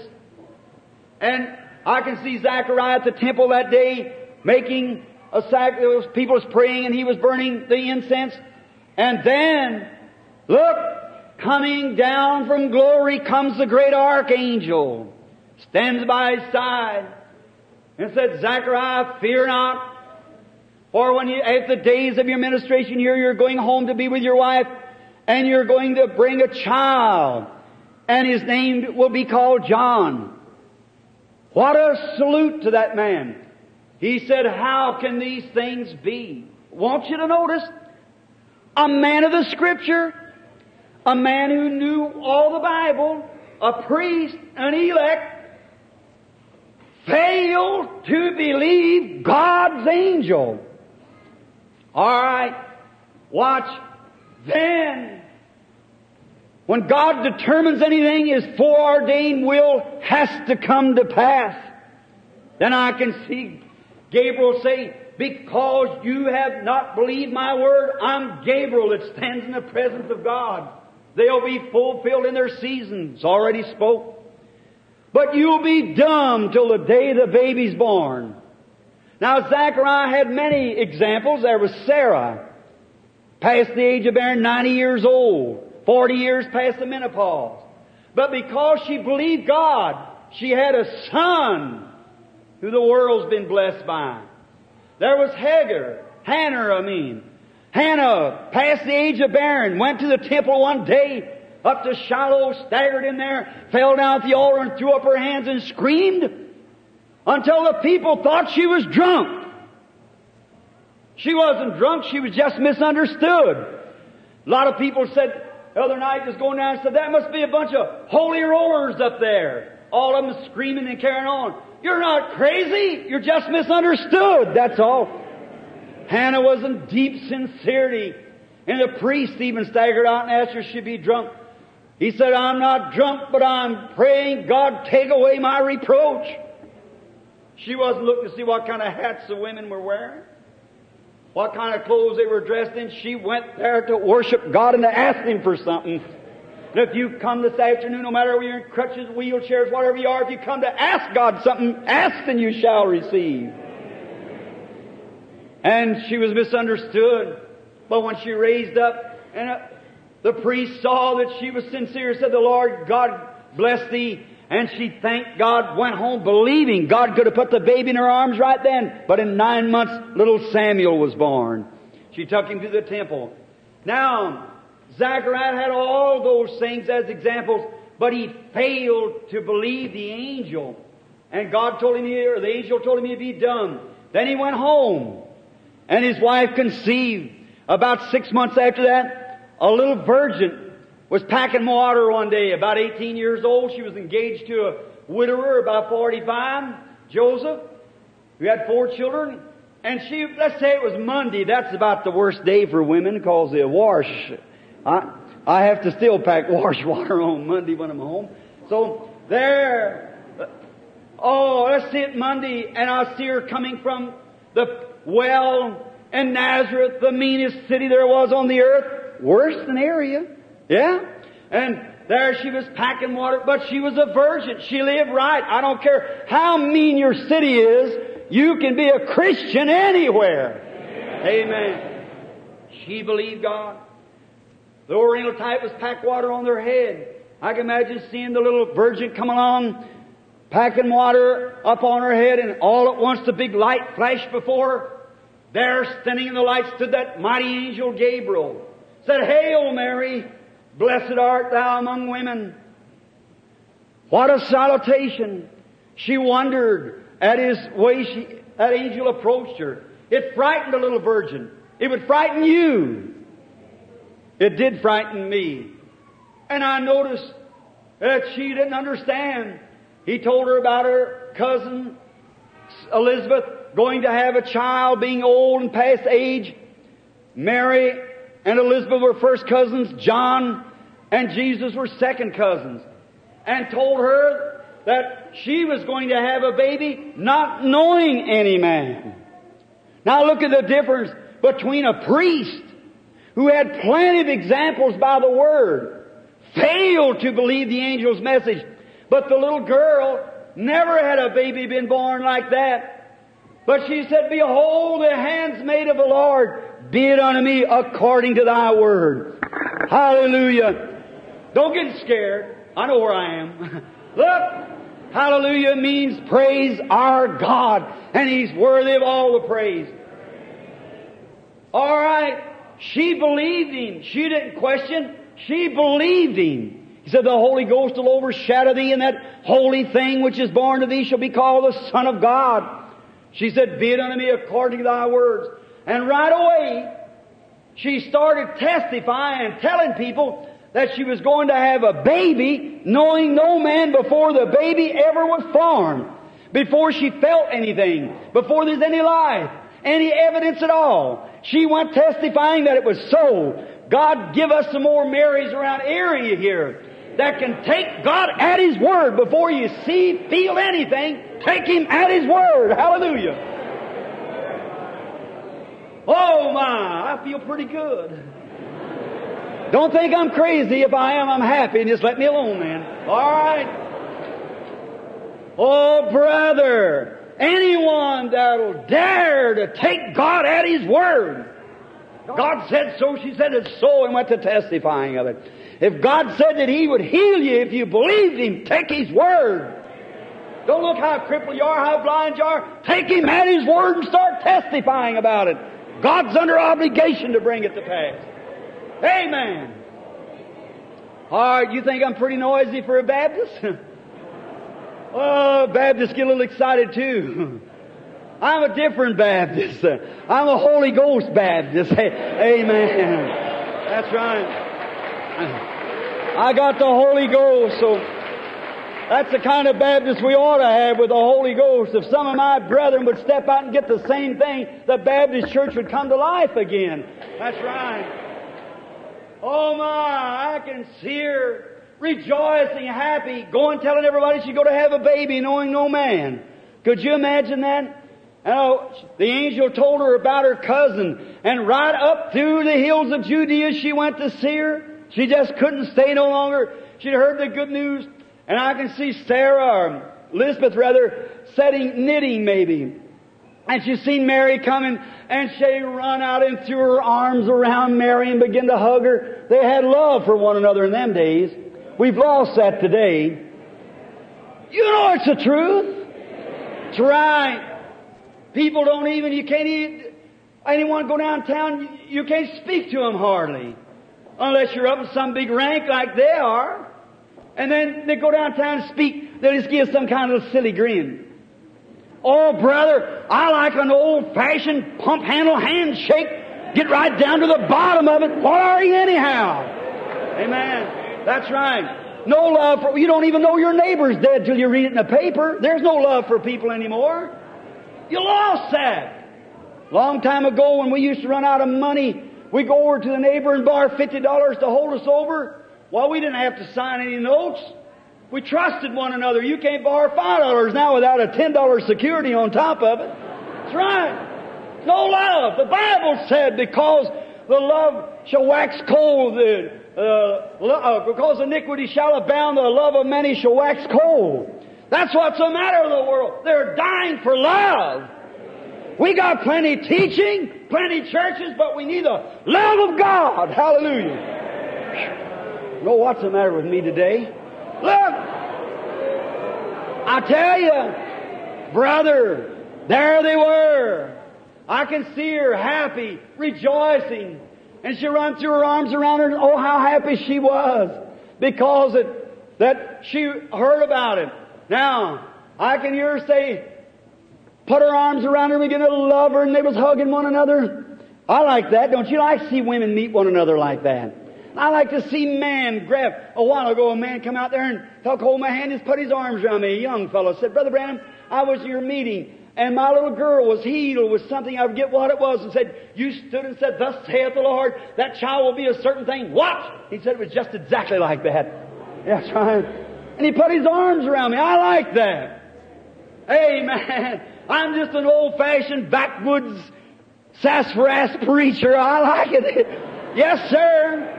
And I can see Zachariah at the temple that day making a sacrifice. People was praying and he was burning the incense. And then, look, coming down from glory comes the great archangel, stands by his side, and said, Zachariah, fear not. For when you, at the days of your ministration here, you're going home to be with your wife, and you're going to bring a child, and his name will be called John. What a salute to that man. He said, how can these things be? I want you to notice, a man of the Scripture, a man who knew all the Bible, a priest, an elect, failed to believe God's angel. All right, watch. Then, when God determines anything, His foreordained will has to come to pass. Then I can see Gabriel say, because you have not believed my word, I'm Gabriel that stands in the presence of God. They'll be fulfilled in their seasons. Already spoke. But you'll be dumb till the day the baby's born. Now, Zechariah had many examples. There was Sarah, past the age of bearing, ninety years old, forty years past the menopause. But because she believed God, she had a son who the world's been blessed by. There was Hagar, Hannah, I mean. Hannah, past the age of bearing, went to the temple one day, up to Shiloh, staggered in there, fell down at the altar and threw up her hands and screamed until the people thought she was drunk. She wasn't drunk, she was just misunderstood. A lot of people said, the other night just going down and said, that must be a bunch of holy rollers up there. All of them screaming and carrying on. You're not crazy, you're just misunderstood, that's all. Hannah was in deep sincerity. And the priest even staggered out and asked her if she'd be drunk. He said, I'm not drunk, but I'm praying, God, take away my reproach. She wasn't looking to see what kind of hats the women were wearing, what kind of clothes they were dressed in. She went there to worship God and to ask Him for something. And if you come this afternoon, no matter whether you're in crutches, wheelchairs, whatever you are, if you come to ask God something, ask and you shall receive. And she was misunderstood. But when she raised up, and uh, the priest saw that she was sincere, said, the Lord God bless thee. And she thanked God, went home believing God could have put the baby in her arms right then. But in nine months, little Samuel was born. She took him to the temple. Now, Zachariah had all those things as examples, but he failed to believe the angel. And God told him, or the angel told him he'd be done. Then he went home, and his wife conceived. About six months after that, a little virgin was packing water one day, about eighteen years old. She was engaged to a widower, about forty-five, Joseph, who had four children. And she, let's say it was Monday. That's about the worst day for women because they wash. I, I have to still pack wash water on Monday when I'm home. So there, oh, let's see it Monday, and I see her coming from the well in Nazareth, the meanest city there was on the earth. Worse than area. Yeah? And there she was packing water, but she was a virgin. She lived right. I don't care how mean your city is, you can be a Christian anywhere. Amen. Amen. She believed God. The Oriental type was pack water on their head. I can imagine seeing the little virgin come along, packing water up on her head, and all at once the big light flashed before her. There, standing in the light, stood that mighty angel Gabriel. Said, "Hail Mary, blessed art thou among women." What a salutation! She wondered at his way she, that angel approached her. It frightened the little virgin. It would frighten you. It did frighten me. And I noticed that she didn't understand. He told her about her cousin Elizabeth going to have a child, being old and past age. Mary and Elizabeth were first cousins. John and Jesus were second cousins. And told her that she was going to have a baby not knowing any man. Now look at the difference between a priest who had plenty of examples by the Word, failed to believe the angel's message, but the little girl never had a baby been born like that. But she said, "Behold, the handmaid of the Lord, be it unto me according to thy word." Hallelujah. Don't get scared. I know where I am. Look, hallelujah means praise our God, and He's worthy of all the praise. All right. She believed Him. She didn't question. She believed Him. He said, "The Holy Ghost will overshadow thee, and that holy thing which is born of thee shall be called the Son of God." She said, "Be it unto me according to thy words." And right away, she started testifying and telling people that she was going to have a baby, knowing no man before the baby ever was formed, before she felt anything, before there's any life, any evidence at all. She went testifying that it was so. God, give us some more Marys around area here that can take God at His Word before you see, feel anything. Take Him at His Word. Hallelujah. Oh my, I feel pretty good. Don't think I'm crazy. If I am, I'm happy. Just let me alone, man. All right. Oh, brother, anyone that'll dare to take God at His Word. God said so, she said it's so, and went to testifying of it. If God said that He would heal you if you believed Him, take His Word. Don't look how crippled you are, how blind you are. Take Him at His Word and start testifying about it. God's under obligation to bring it to pass. Amen. All right, you think I'm pretty noisy for a Baptist? Oh, Baptists get a little excited too. I'm a different Baptist. I'm a Holy Ghost Baptist. Amen. That's right. I got the Holy Ghost, so that's the kind of Baptist we ought to have with the Holy Ghost. If some of my brethren would step out and get the same thing, the Baptist church would come to life again. That's right. Oh my, I can see her rejoicing, happy, going telling everybody she's going to have a baby knowing no man. Could you imagine that? Oh, the angel told her about her cousin, and right up through the hills of Judea she went to see her. She just couldn't stay no longer. She'd heard the good news, and I can see Sarah, or Elizabeth rather, sitting knitting maybe. And she seen Mary coming, and she run out and threw her arms around Mary and began to hug her. They had love for one another in them days. We've lost that today. You know it's the truth. It's right. People don't even, you can't even, anyone go downtown, you can't speak to them hardly. Unless you're up in some big rank like they are. And then they go downtown and speak. They just give some kind of silly grin. Oh, brother, I like an old-fashioned pump-handle handshake. Get right down to the bottom of it. What are you anyhow? Amen. That's right. No love for... You don't even know your neighbor's dead till you read it in the paper. There's no love for people anymore. You lost that. Long time ago when we used to run out of money, we'd go over to the neighbor and borrow fifty dollars to hold us over. Well, we didn't have to sign any notes. We trusted one another. You can't borrow five dollars now without a ten dollar security on top of it. That's right. No love. The Bible said because the love shall wax cold, the, uh, uh, because iniquity shall abound, the love of many shall wax cold. That's what's the matter with the world. They're dying for love. We got plenty teaching, plenty churches, but we need the love of God. Hallelujah. Know what's the matter with me today? Look, I tell you, brother, there they were. I can see her happy, rejoicing. And she run through her arms around her, and oh, how happy she was. Because it, that she heard about it. Now, I can hear her say, put her arms around her and begin to love her, and they was hugging one another. I like that. Don't you like to see women meet one another like that? I like to see man grab. A while ago, a man come out there and took hold of my hand and put his arms around me. A young fellow said, Brother Branham, I was at your meeting, and my little girl was healed with something. I forget what it was, and said, you stood and said, thus saith the Lord, that child will be a certain thing. What? He said it was just exactly like that. That's right. And he put his arms around me. I like that. Amen. I'm just an old-fashioned backwoods sassafras preacher. I like it. Yes, sir.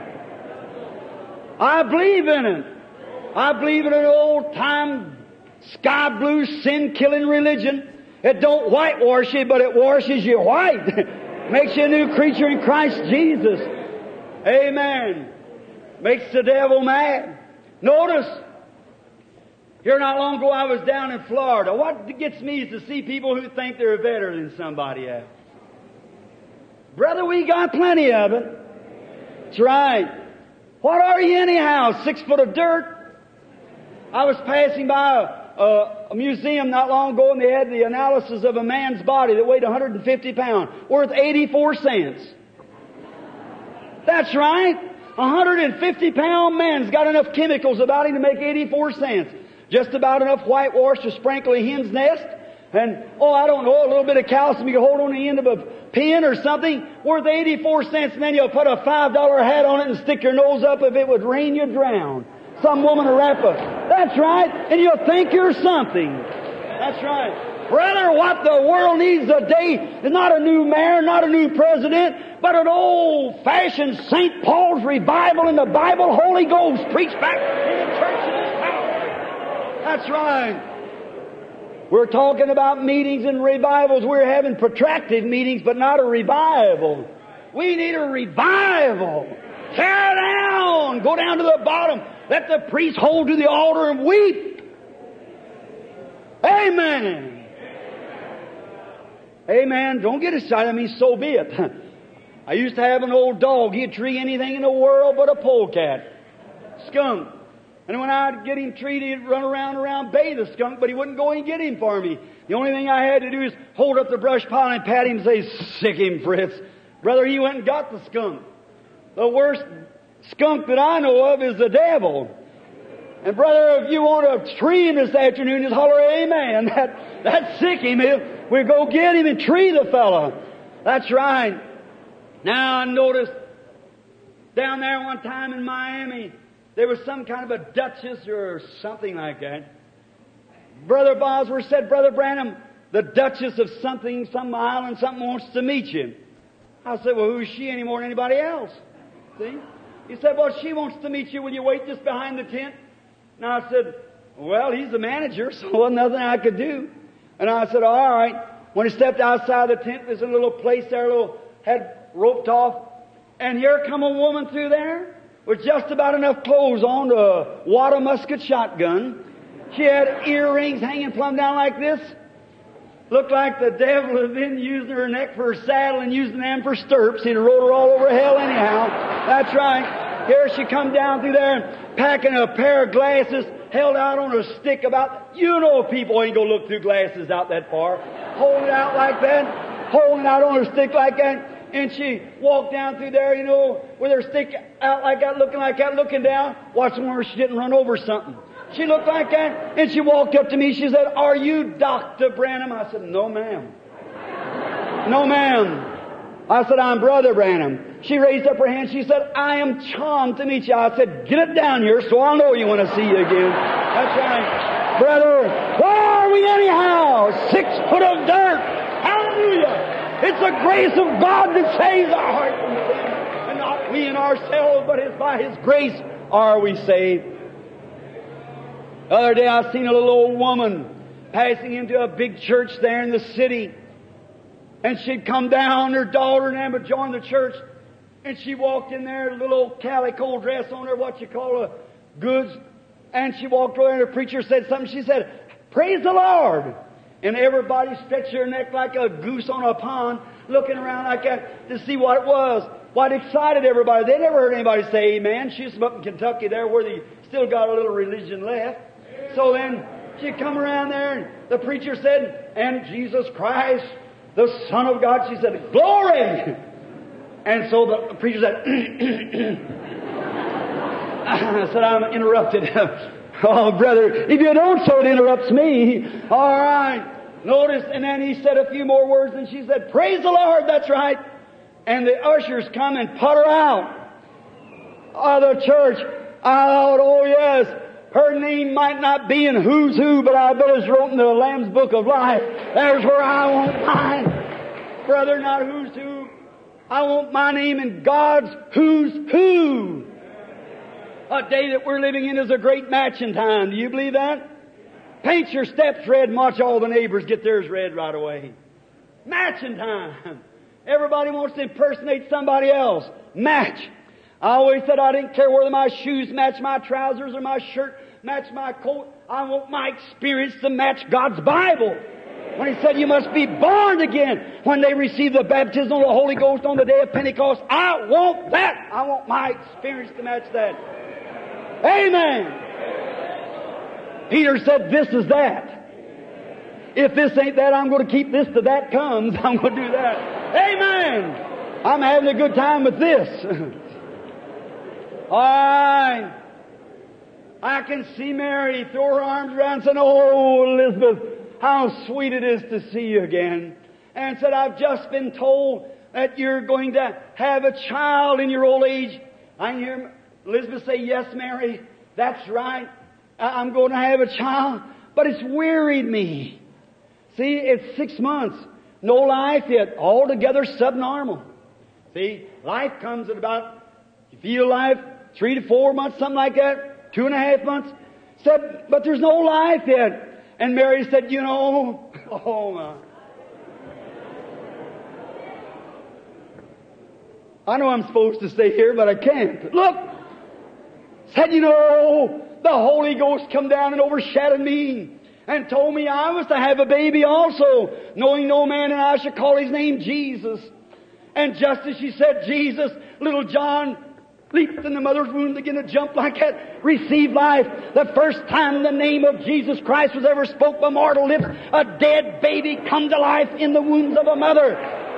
I believe in it. I believe in an old-time sky blue sin-killing religion. It don't whitewash you, but it washes you white. Makes you a new creature in Christ Jesus. Amen. Makes the devil mad. Notice, here not long ago I was down in Florida. What gets me is to see people who think they're better than somebody else. Brother, we got plenty of it. That's right. What are you anyhow? Six foot of dirt? I was passing by a, a, a museum not long ago, and they had the analysis of a man's body that weighed one hundred fifty pounds, worth eighty-four cents. That's right. A one hundred fifty pound man's got enough chemicals about him to make eighty-four cents. Just about enough whitewash to sprinkle a hen's nest. And, oh, I don't know, a little bit of calcium you can hold on the end of a pin or something, worth eighty-four cents, and then you'll put a five dollar hat on it and stick your nose up. If it would rain, you'd drown. Some woman will wrap up. That's right. And you'll think you're something. That's right. Brother, what the world needs today is not a new mayor, not a new president, but an old-fashioned Saint Paul's revival in the Bible, Holy Ghost preached back in the church in this house. That's right. We're talking about meetings and revivals. We're having protracted meetings, but not a revival. We need a revival. Tear down. Go down to the bottom. Let the priest hold to the altar and weep. Amen. Amen. Don't get excited. I mean, so be it. I used to have an old dog. He'd tree anything in the world but a polecat. Skunk. And when I'd get him treated, he'd run around around, bathe the skunk, but he wouldn't go and get him for me. The only thing I had to do is hold up the brush pile and pat him and say, sick him, Fritz. Brother, he went and got the skunk. The worst skunk that I know of is the devil. And brother, if you want to tree him this afternoon, just holler, amen. That, that's sick him. We'll go get him and tree the fellow. That's right. Now I noticed down there one time in Miami, there was some kind of a duchess or something like that. Brother Bosworth said, Brother Branham, the duchess of something, some island, something wants to meet you. I said, well, who's she any more than anybody else? See? He said, well, she wants to meet you. Will you wait just behind the tent? And I said, well, he's the manager, so there wasn't nothing I could do. And I said, all right. When he stepped outside the tent, there's a little place there, a little, had roped off. And here come a woman through there with just about enough clothes on to wad a musket shotgun. She had earrings hanging plumb down like this. Looked like the devil had been using her neck for a saddle and using them for stirrups. He'd rode her all over hell anyhow. That's right. Here she come down through there, packing a pair of glasses, held out on a stick about, you know people ain't gonna look through glasses out that far. Holding it out like that, holding it out on a stick like that. And she walked down through there, you know, with her stick out like that, looking like that, looking down, watching where she didn't run over something. She looked like that, and she walked up to me. She said, "Are you Doctor Branham?" I said, "No, ma'am." "No, ma'am." I said, "I'm Brother Branham." She raised up her hand. She said, "I am charmed to meet you." I said, "Get it down here so I'll know you want to see you again." That's right. Brother, where are we anyhow? Six foot of dirt. Hallelujah. It's the grace of God that saves our heart from sin. And not we in ourselves, but it's by His grace are we saved. The other day I seen a little old woman passing into a big church there in the city. And she'd come down, her daughter and them would join the church. And she walked in there, a little old calico dress on her, what you call a goods. And she walked over and the preacher said something. She said, "Praise the Lord." And everybody stretched their neck like a goose on a pond, looking around like that to see what it was. What excited everybody. They never heard anybody say amen. She's from up in Kentucky there where they still got a little religion left. So then she come around there and the preacher said, "And Jesus Christ, the Son of God," she said, "Glory!" And so the preacher said, I said, "I'm interrupted." "Oh, brother, if you don't, so it interrupts me." All right. Notice, and then he said a few more words, and she said, "Praise the Lord," that's right. And the ushers come and put her out of the church. I thought, oh yes, her name might not be in Who's Who, but I bet it's wrote in the Lamb's Book of Life. There's where I want mine. Brother, not Who's Who. I want my name in God's Who's Who. A day that we're living in is a great matching time. Do you believe that? Paint your steps red and watch all the neighbors get theirs red right away. Matching time. Everybody wants to impersonate somebody else. Match. I always said I didn't care whether my shoes match my trousers or my shirt match my coat. I want my experience to match God's Bible. When He said you must be born again when they receive the baptism of the Holy Ghost on the day of Pentecost, I want that. I want my experience to match that. Amen. Peter said, "This is that. If this ain't that, I'm going to keep this till that comes. I'm going to do that." Amen. I'm having a good time with this. All right. I can see Mary throw her arms around and say, "Oh, Elizabeth, how sweet it is to see you again." And said, "I've just been told that you're going to have a child in your old age." I hear Elizabeth say, "Yes, Mary, that's right. I'm going to have a child." But it's wearied me. See, it's six months. No life yet. Altogether subnormal. See, life comes at about, you feel life, three to four months, something like that. Two and a half months. Said, but there's no life yet. And Mary said, "You know," oh my. I know I'm supposed to stay here, but I can't. Look! Said, "You know, the Holy Ghost come down and overshadowed me and told me I was to have a baby also, knowing no man and I should call His name Jesus." And just as she said Jesus, little John leaped in the mother's womb to begin to jump like that, receive life. The first time the name of Jesus Christ was ever spoke by mortal lips, a dead baby come to life in the wombs of a mother.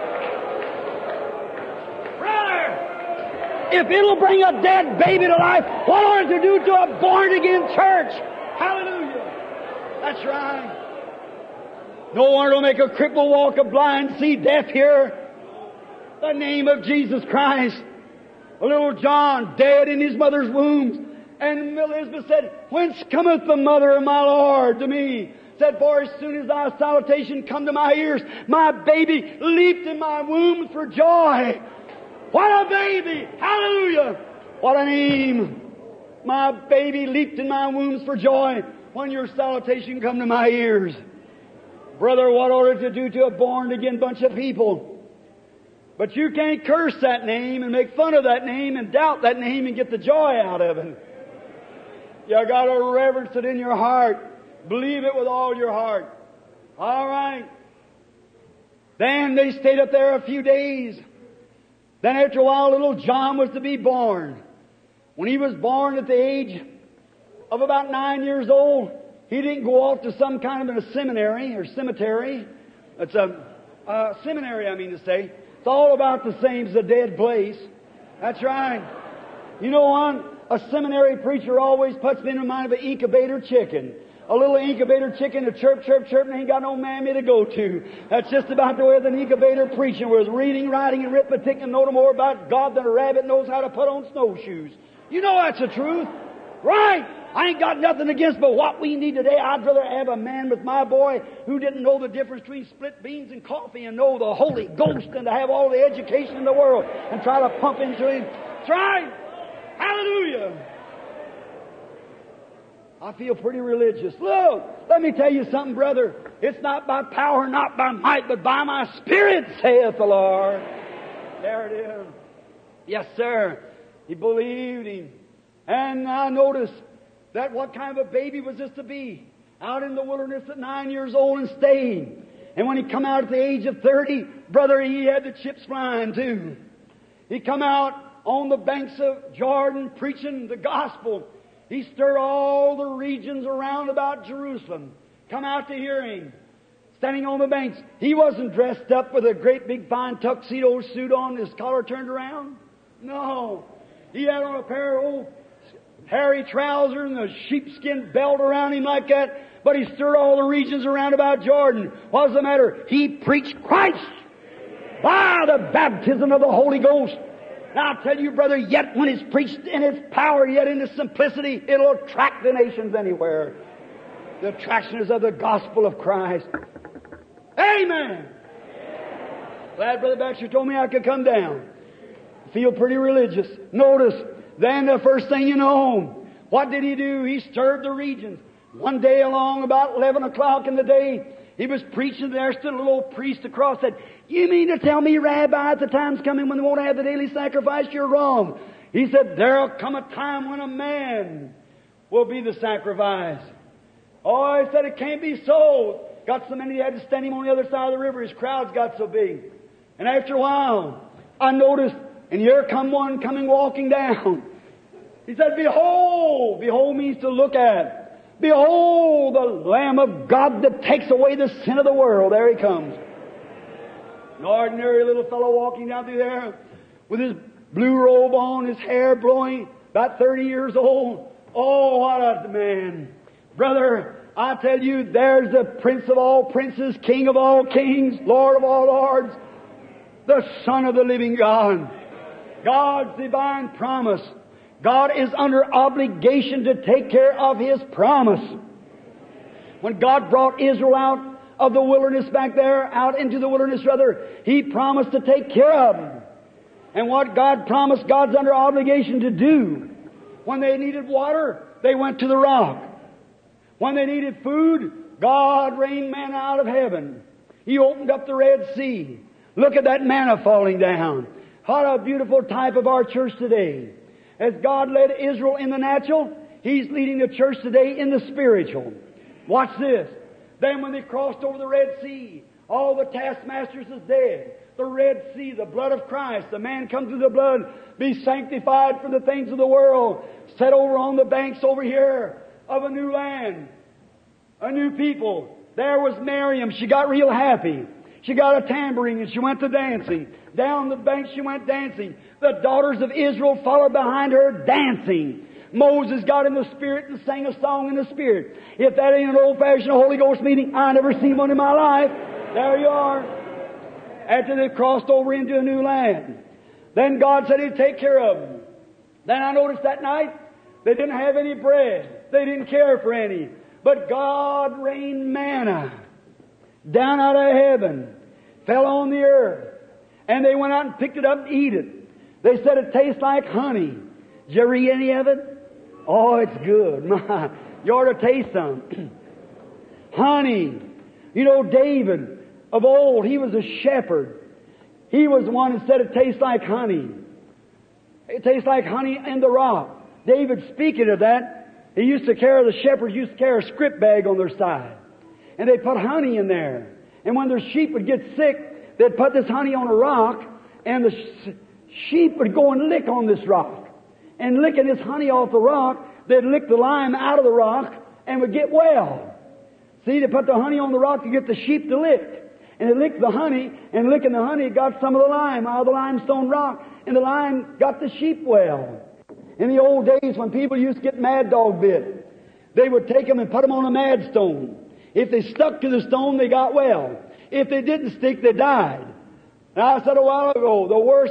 If it'll bring a dead baby to life, what ought it to do to a born-again church? Hallelujah. That's right. No one will make a cripple walk, a blind see, deaf hear. The name of Jesus Christ. Little John, dead in his mother's womb. And Elizabeth said, "Whence cometh the mother of my Lord to me?" Said, "For as soon as thy salutation come to my ears, my baby leaped in my womb for joy." What a baby! Hallelujah! What a name! My baby leaped in my wombs for joy when your salutation come to my ears. Brother, what ought it to do to a born-again bunch of people? But you can't curse that name and make fun of that name and doubt that name and get the joy out of it. You got to reverence it in your heart. Believe it with all your heart. All right. Then they stayed up there a few days. Then after a while, little John was to be born. When he was born at the age of about nine years old, he didn't go off to some kind of a seminary or cemetery. It's a, a seminary, I mean to say. It's all about the same as a dead place. That's right. You know what? A seminary preacher always puts me in the mind of an incubator chicken. A little incubator chicken to chirp, chirp, chirp, and ain't got no mammy to go to. That's just about the way the incubator preacher was reading, writing, and arithmetic and know no more about God than a rabbit knows how to put on snowshoes. You know that's the truth. Right. I ain't got nothing against, but what we need today, I'd rather have a man with my boy who didn't know the difference between split beans and coffee and know the Holy Ghost than to have all the education in the world and try to pump into him. That's right. Hallelujah. I feel pretty religious. Look, let me tell you something, brother. It's not by power, not by might, but by my Spirit, saith the Lord. There it is. Yes, sir. He believed him. And I noticed that what kind of a baby was this to be? Out in the wilderness at nine years old and staying. And when he come out at the age of thirty, brother, he had the chips flying too. He come out on the banks of Jordan preaching the gospel. He stirred all the regions around about Jerusalem. Come out to hear him. Standing on the banks. He wasn't dressed up with a great big fine tuxedo suit on, his collar turned around. No. He had on a pair of old hairy trousers and a sheepskin belt around him like that. But he stirred all the regions around about Jordan. What's the matter? He preached Christ by the baptism of the Holy Ghost. Now I'll tell you, brother, yet when it's preached in its power, yet in its simplicity, it'll attract the nations anywhere. The attraction is of the gospel of Christ. Amen. Glad Brother Baxter told me I could come down. Feel pretty religious. Notice, then the first thing you know, what did he do? He stirred the regions. One day along about eleven o'clock in the day, he was preaching. There stood a little old priest across, said, "You mean to tell me, Rabbi, the time's coming when they won't have the daily sacrifice? You're wrong." He said, "There'll come a time when a man will be the sacrifice." Oh, he said, "It can't be so." Got so many, he had to stand him on the other side of the river. His crowds got so big. And after a while, I noticed, and here come one coming walking down. He said, "Behold," behold means to look at. "Behold the Lamb of God that takes away the sin of the world." There he comes. An ordinary little fellow walking down through there with his blue robe on, his hair blowing, about thirty years old. Oh, what a man. Brother, I tell you, there's the Prince of all princes, King of all kings, Lord of all lords, the Son of the living God. God's divine promise. God is under obligation to take care of His promise. When God brought Israel out of the wilderness back there, out into the wilderness rather, He promised to take care of them. And what God promised, God's under obligation to do. When they needed water, they went to the rock. When they needed food, God rained manna out of heaven. He opened up the Red Sea. Look at that manna falling down. What a beautiful type of our church today. As God led Israel in the natural, He's leading the church today in the spiritual. Watch this. Then when they crossed over the Red Sea, all the taskmasters is dead. The Red Sea, the blood of Christ, the man come through the blood, be sanctified from the things of the world, set over on the banks over here of a new land, a new people. There was Miriam. She got real happy. She got a tambourine and she went to dancing. Down the bank she went dancing. The daughters of Israel followed behind her dancing. Moses got in the Spirit and sang a song in the Spirit. If that ain't an old-fashioned Holy Ghost meeting, I never seen one in my life. There you are. After they crossed over into a new land. Then God said He'd take care of them. Then I noticed that night they didn't have any bread. They didn't care for any. But God rained manna down out of heaven, fell on the earth, and they went out and picked it up and eat it. They said it tastes like honey. Did you ever eat any of it? Oh, it's good. My, you ought to taste some. Honey. You know, David of old, he was a shepherd. He was the one that said it tastes like honey. It tastes like honey in the rock. David, speaking of that, he used to carry, the shepherds used to carry a scrip bag on their side. And they put honey in there. And when their sheep would get sick, they'd put this honey on a rock, and the sh- sheep would go and lick on this rock. and licking this honey off the rock, they'd lick the lime out of the rock and would get well. See, they put the honey on the rock to get the sheep to lick. And they licked the honey, and licking the honey got some of the lime out of the limestone rock, and the lime got the sheep well. In the old days when people used to get mad dog bit, they would take them and put them on a mad stone. If they stuck to the stone, they got well. If they didn't stick, they died. Now, I said a while ago, the worst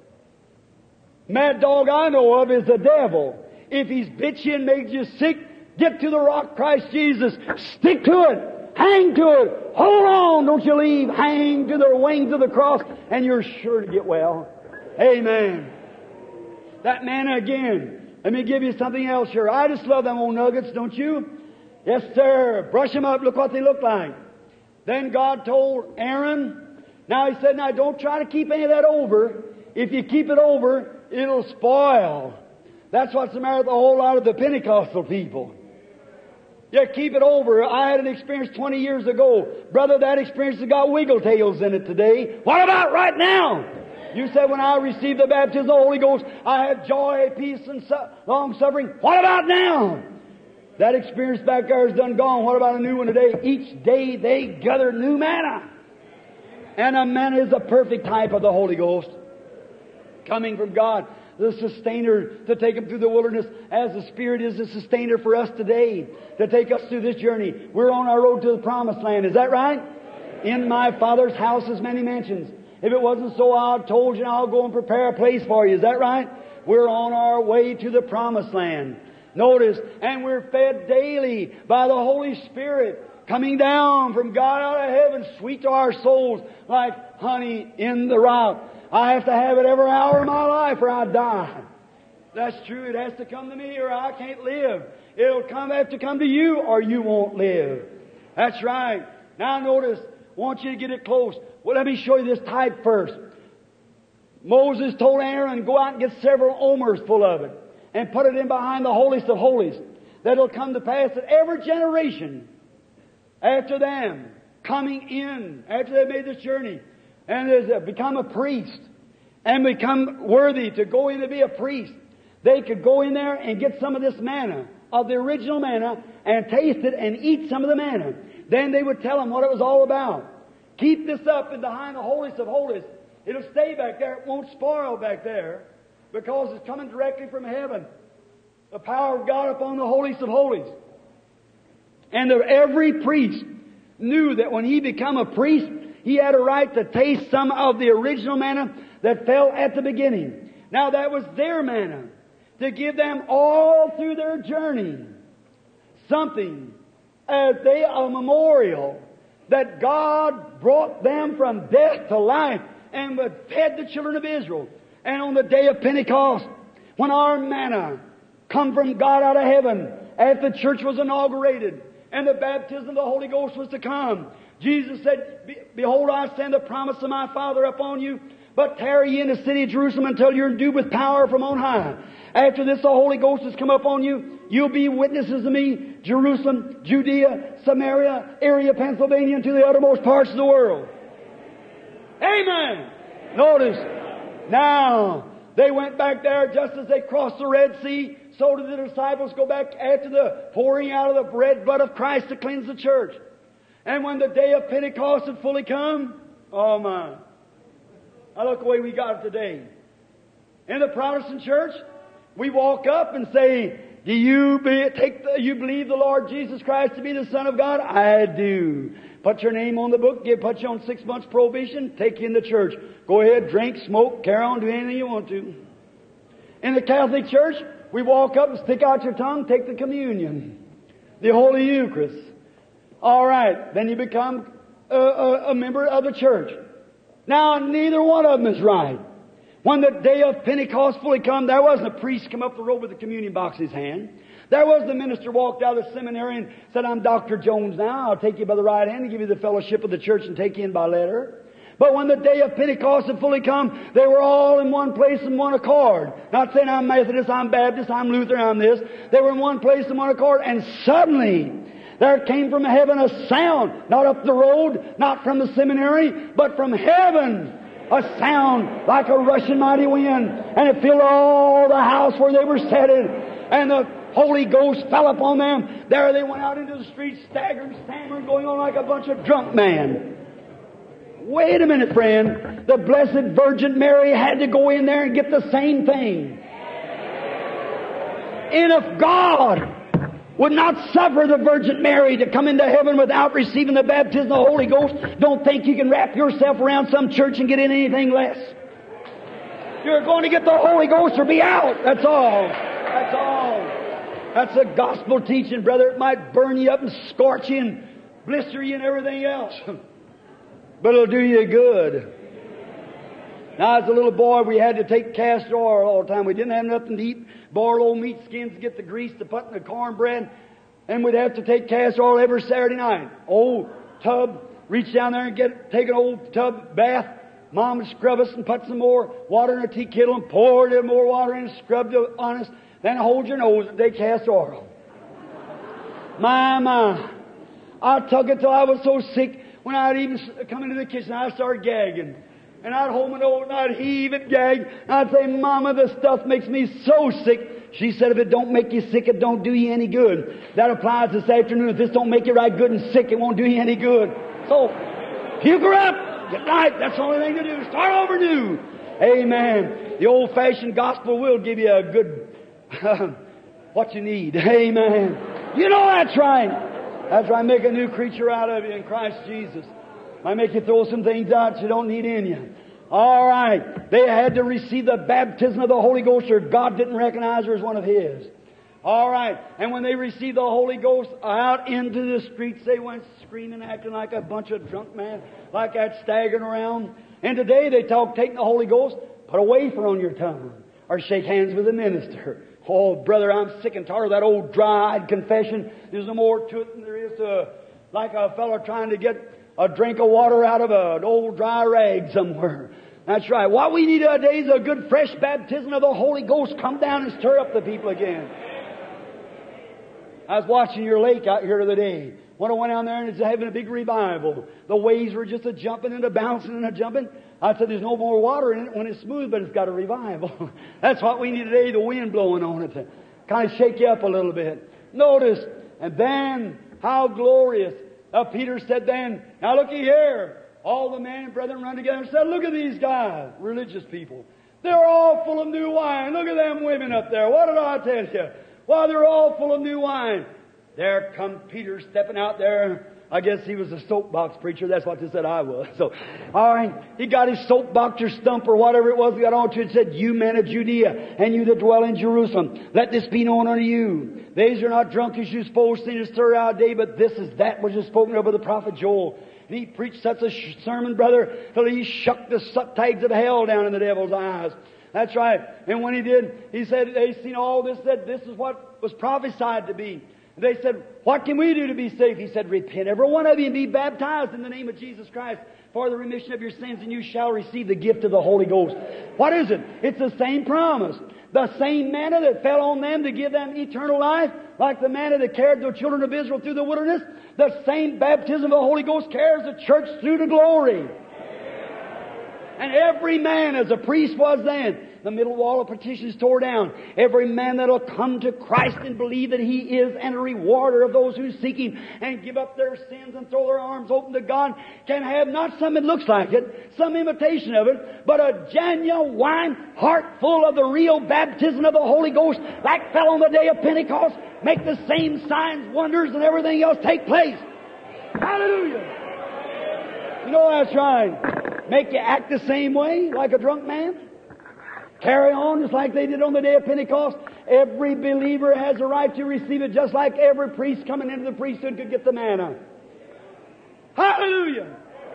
mad dog I know of is the devil. If he's bit you and made you sick, get to the rock, Christ Jesus. Stick to it. Hang to it. Hold on. Don't you leave. Hang to the wings of the cross, and you're sure to get well. Amen. That manna again. Let me give you something else here. I just love them old nuggets, don't you? Yes, sir. Brush them up. Look what they look like. Then God told Aaron, now He said, now don't try to keep any of that over. If you keep it over, it'll spoil. That's what's the matter with a whole lot of the Pentecostal people. You keep it over. I had an experience twenty years ago. Brother, that experience has got wiggle tails in it today. What about right now? You said when I received the baptism of the Holy Ghost, I had joy, peace, and su- long suffering. What about now? That experience back there is done gone. What about a new one today? Each day they gather new manna. And a manna is a perfect type of the Holy Ghost. Coming from God, the sustainer to take them through the wilderness, as the Spirit is the sustainer for us today to take us through this journey. We're on our road to the promised land. Is that right? In my Father's house is many mansions. If it wasn't so, I told you, I'll go and prepare a place for you. Is that right? We're on our way to the promised land. Notice, and we're fed daily by the Holy Spirit coming down from God out of heaven, sweet to our souls like honey in the rock. I have to have it every hour of my life or I die. That's true. It has to come to me or I can't live. It'll come have to come to you or you won't live. That's right. Now notice, I want you to get it close. Well, let me show you this type first. Moses told Aaron, go out and get several omers full of it and put it in behind the holiest of holies. That it'll come to pass that every generation after them coming in, after they made this journey, and has become a priest and become worthy to go in to be a priest, they could go in there and get some of this manna, of the original manna, and taste it and eat some of the manna. Then they would tell them what it was all about. Keep this up in behind the holiest of holies. It'll stay back there. It won't spoil back there because it's coming directly from heaven. The power of God upon the holiest of holies. And the, every priest knew that when he became a priest, he had a right to taste some of the original manna that fell at the beginning. Now that was their manna to give them all through their journey something as they a memorial that God brought them from death to life and fed the children of Israel. And on the day of Pentecost, when our manna come from God out of heaven, after the church was inaugurated and the baptism of the Holy Ghost was to come, Jesus said, behold, I send the promise of my Father upon you, but tarry ye in the city of Jerusalem until you're endued with power from on high. After this, the Holy Ghost has come upon you. You'll be witnesses of me, Jerusalem, Judea, Samaria, area, Pennsylvania, and to the uttermost parts of the world. Amen. Notice, now, they went back there just as they crossed the Red Sea. So did the disciples go back after the pouring out of the red blood of Christ to cleanse the church. And when the day of Pentecost had fully come, oh my. Now look the way we got it today. In the Protestant church, we walk up and say, do you, be, take the, you believe the Lord Jesus Christ to be the Son of God? I do. Put your name on the book, give, put you on six months probation, take you in the church. Go ahead, drink, smoke, carry on, do anything you want to. In the Catholic Church, we walk up and stick out your tongue, take the communion, the Holy Eucharist. All right, then you become a, a, a member of the church. Now, neither one of them is right. When the day of Pentecost fully come, there wasn't a priest come up the road with the communion box in his hand. There was the minister walked out of the seminary and said, I'm Doctor Jones now. I'll take you by the right hand and give you the fellowship of the church and take you in by letter. But when the day of Pentecost had fully come, they were all in one place in one accord. Not saying I'm Methodist, I'm Baptist, I'm Lutheran, I'm this. They were in one place in one accord, and suddenly there came from heaven a sound, not up the road, not from the seminary, but from heaven. a sound like a rushing mighty wind, and it filled all the house where they were sitting, and the Holy Ghost fell upon them. There they went out into the streets, staggering, stammering, going on like a bunch of drunk men. Wait a minute, friend. The Blessed Virgin Mary had to go in there and get the same thing. And if God would not suffer the Virgin Mary to come into heaven without receiving the baptism of the Holy Ghost, don't think you can wrap yourself around some church and get in anything less. You're going to get the Holy Ghost or be out. That's all. That's all. That's a gospel teaching, brother. It might burn you up and scorch you and blister you and everything else. But it'll do you good. Now, as a little boy, we had to take castor oil all the time. We didn't have nothing to eat. Boil old meat skins to get the grease to put in the cornbread. And we'd have to take castor oil every Saturday night. Old tub, reach down there and get take an old tub bath. Mom would scrub us and put some more water in a tea kettle and pour a little more water in and scrub it on us. Then hold your nose and take castor oil. My, my. I took it till I was so sick. When I'd even come into the kitchen, I'd start gagging. And I'd hold my nose and I'd heave and gag. And I'd say, Mama, this stuff makes me so sick. She said, if it don't make you sick, it don't do you any good. That applies this afternoon. If this don't make you right good and sick, it won't do you any good. So, puke her up. Get right. That's the only thing to do. Start over new. Amen. The old-fashioned gospel will give you a good, what you need. Amen. You know that's right. That's right. Make a new creature out of you in Christ Jesus. Might make you throw some things out you don't need in you. All right. They had to receive the baptism of the Holy Ghost or God didn't recognize her as one of His. All right. And when they received the Holy Ghost, out into the streets they went screaming, acting like a bunch of drunk men, like that, staggering around. And today they talk taking the Holy Ghost, put a wafer on your tongue or shake hands with the minister. Oh, brother, I'm sick and tired of that old dry-eyed confession. There's no more to it than there is to, like a fellow trying to get a drink of water out of an old dry rag somewhere. That's right. What we need today is a good fresh baptism of the Holy Ghost. Come down and stir up the people again. I was watching your lake out here the other day. When I went down there and it's having a big revival. The waves were just a jumping and a bouncing and a jumping. I said there's no more water in it when it's smooth, but it's got a revival. That's what we need today, the wind blowing on it to kind of shake you up a little bit. Notice, and then how glorious. Uh, Peter said then, now looky here. All the men and brethren run together and said, look at these guys, religious people. They're all full of new wine. Look at them women up there. What did I tell you? Well, they're all full of new wine. There come Peter stepping out there. I guess he was a soapbox preacher. That's what they said I was. So, all right. He got his soapbox or stump or whatever it was he got on to and said, you men of Judea and you that dwell in Jerusalem, let this be known unto you. These are not drunk as you supposed to stir out day, but this is that which is spoken of by the prophet Joel. And he preached such a sh- sermon, brother, till he shook the tides of hell down in the devil's eyes. That's right. And when he did, he said, they seen all this, said this is what was prophesied to be. They said, what can we do to be saved? He said, repent, every one of you, and be baptized in the name of Jesus Christ for the remission of your sins, and you shall receive the gift of the Holy Ghost. What is it? It's the same promise. The same manna that fell on them to give them eternal life, like the manna that carried the children of Israel through the wilderness, the same baptism of the Holy Ghost carries the church through to glory. And every man, as a priest was then, the middle wall of partition is tore down. Every man that will come to Christ and believe that He is and a rewarder of those who seek Him and give up their sins and throw their arms open to God can have not some that looks like it, some imitation of it, but a genuine heart full of the real baptism of the Holy Ghost like fell on the day of Pentecost, make the same signs, wonders, and everything else take place. Hallelujah! You know that's right. Make you act the same way like a drunk man. Carry on just like they did on the day of Pentecost. Every believer has a right to receive it, just like every priest coming into the priesthood could get the manna. Hallelujah!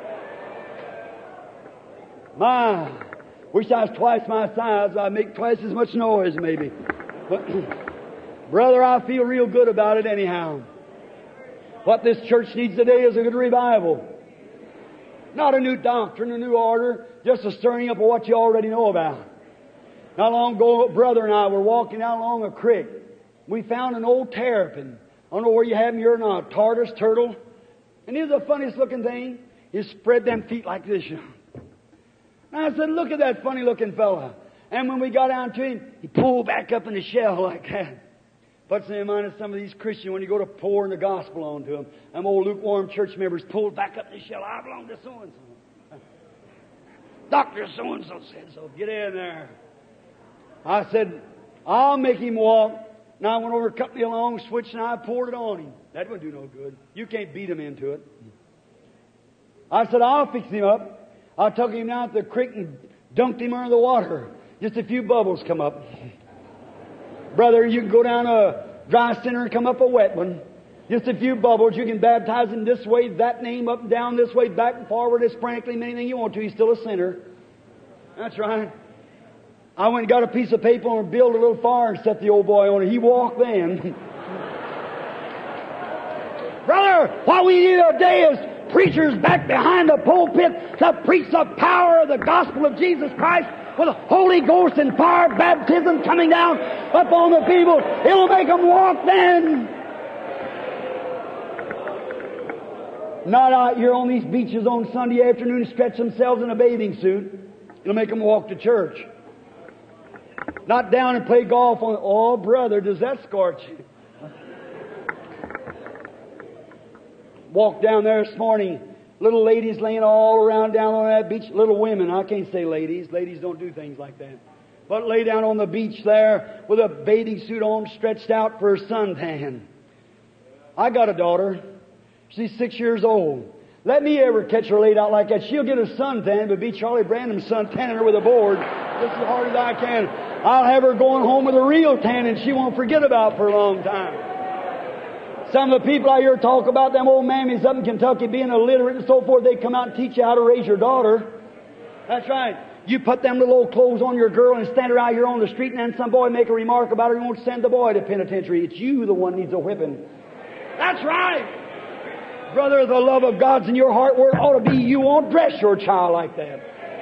My, wish I was twice my size. I'd make twice as much noise, maybe. But, brother, I feel real good about it anyhow. What this church needs today is a good revival. Not a new doctrine, a new order, just a stirring up of what you already know about. Not long ago, a brother and I were walking down along a creek. We found an old terrapin. I don't know where you have them here or not. Tartarus turtle. And he was the funniest looking thing. He spread them feet like this. And And I said, look at that funny looking fella. And when we got down to him, he pulled back up in the shell like that. Puts me in mind of some of these Christians when you go to pouring the gospel on to them. Them old lukewarm church members pulled back up in the shell. I belong to so-and-so. Doctor so-and-so said so. Get in there. I said, I'll make him walk. Now I went over, cut me a long switch, and I poured it on him. That wouldn't do no good. You can't beat him into it. I said, I'll fix him up. I took him down to the creek and dunked him under the water. Just a few bubbles come up. Brother, you can go down a dry center and come up a wet one. Just a few bubbles. You can baptize him this way, that name, up and down, this way, back and forward, as frankly, anything you want to. He's still a sinner. That's right. I went and got a piece of paper and built a little fire and set the old boy on it. He walked then. Brother, what we need today is preachers back behind the pulpit to preach the power of the gospel of Jesus Christ with the Holy Ghost and fire baptism coming down upon the people. It'll make them walk then. Not out here on these beaches on Sunday afternoon stretch themselves in a bathing suit. It'll make them walk to church. Not down and play golf on... Oh, brother, does that scorch you? Walked down there this morning. Little ladies laying all around down on that beach. Little women. I can't say ladies. Ladies don't do things like that. But lay down on the beach there with a bathing suit on, stretched out for a suntan. I got a daughter. She's six years old. Let me ever catch her laid out like that. She'll get a suntan, but be Charlie Branham suntanning her with a board just as hard as I can. I'll have her going home with a real tan and she won't forget about for a long time. Some of the people I hear talk about them old mammies up in Kentucky being illiterate and so forth, they come out and teach you how to raise your daughter. That's right. You put them little old clothes on your girl and stand her out here on the street and then some boy make a remark about her and won't send the boy to penitentiary. It's you the one needs a whipping. That's right. Brother, the love of God's in your heart where it ought to be. You won't dress your child like that.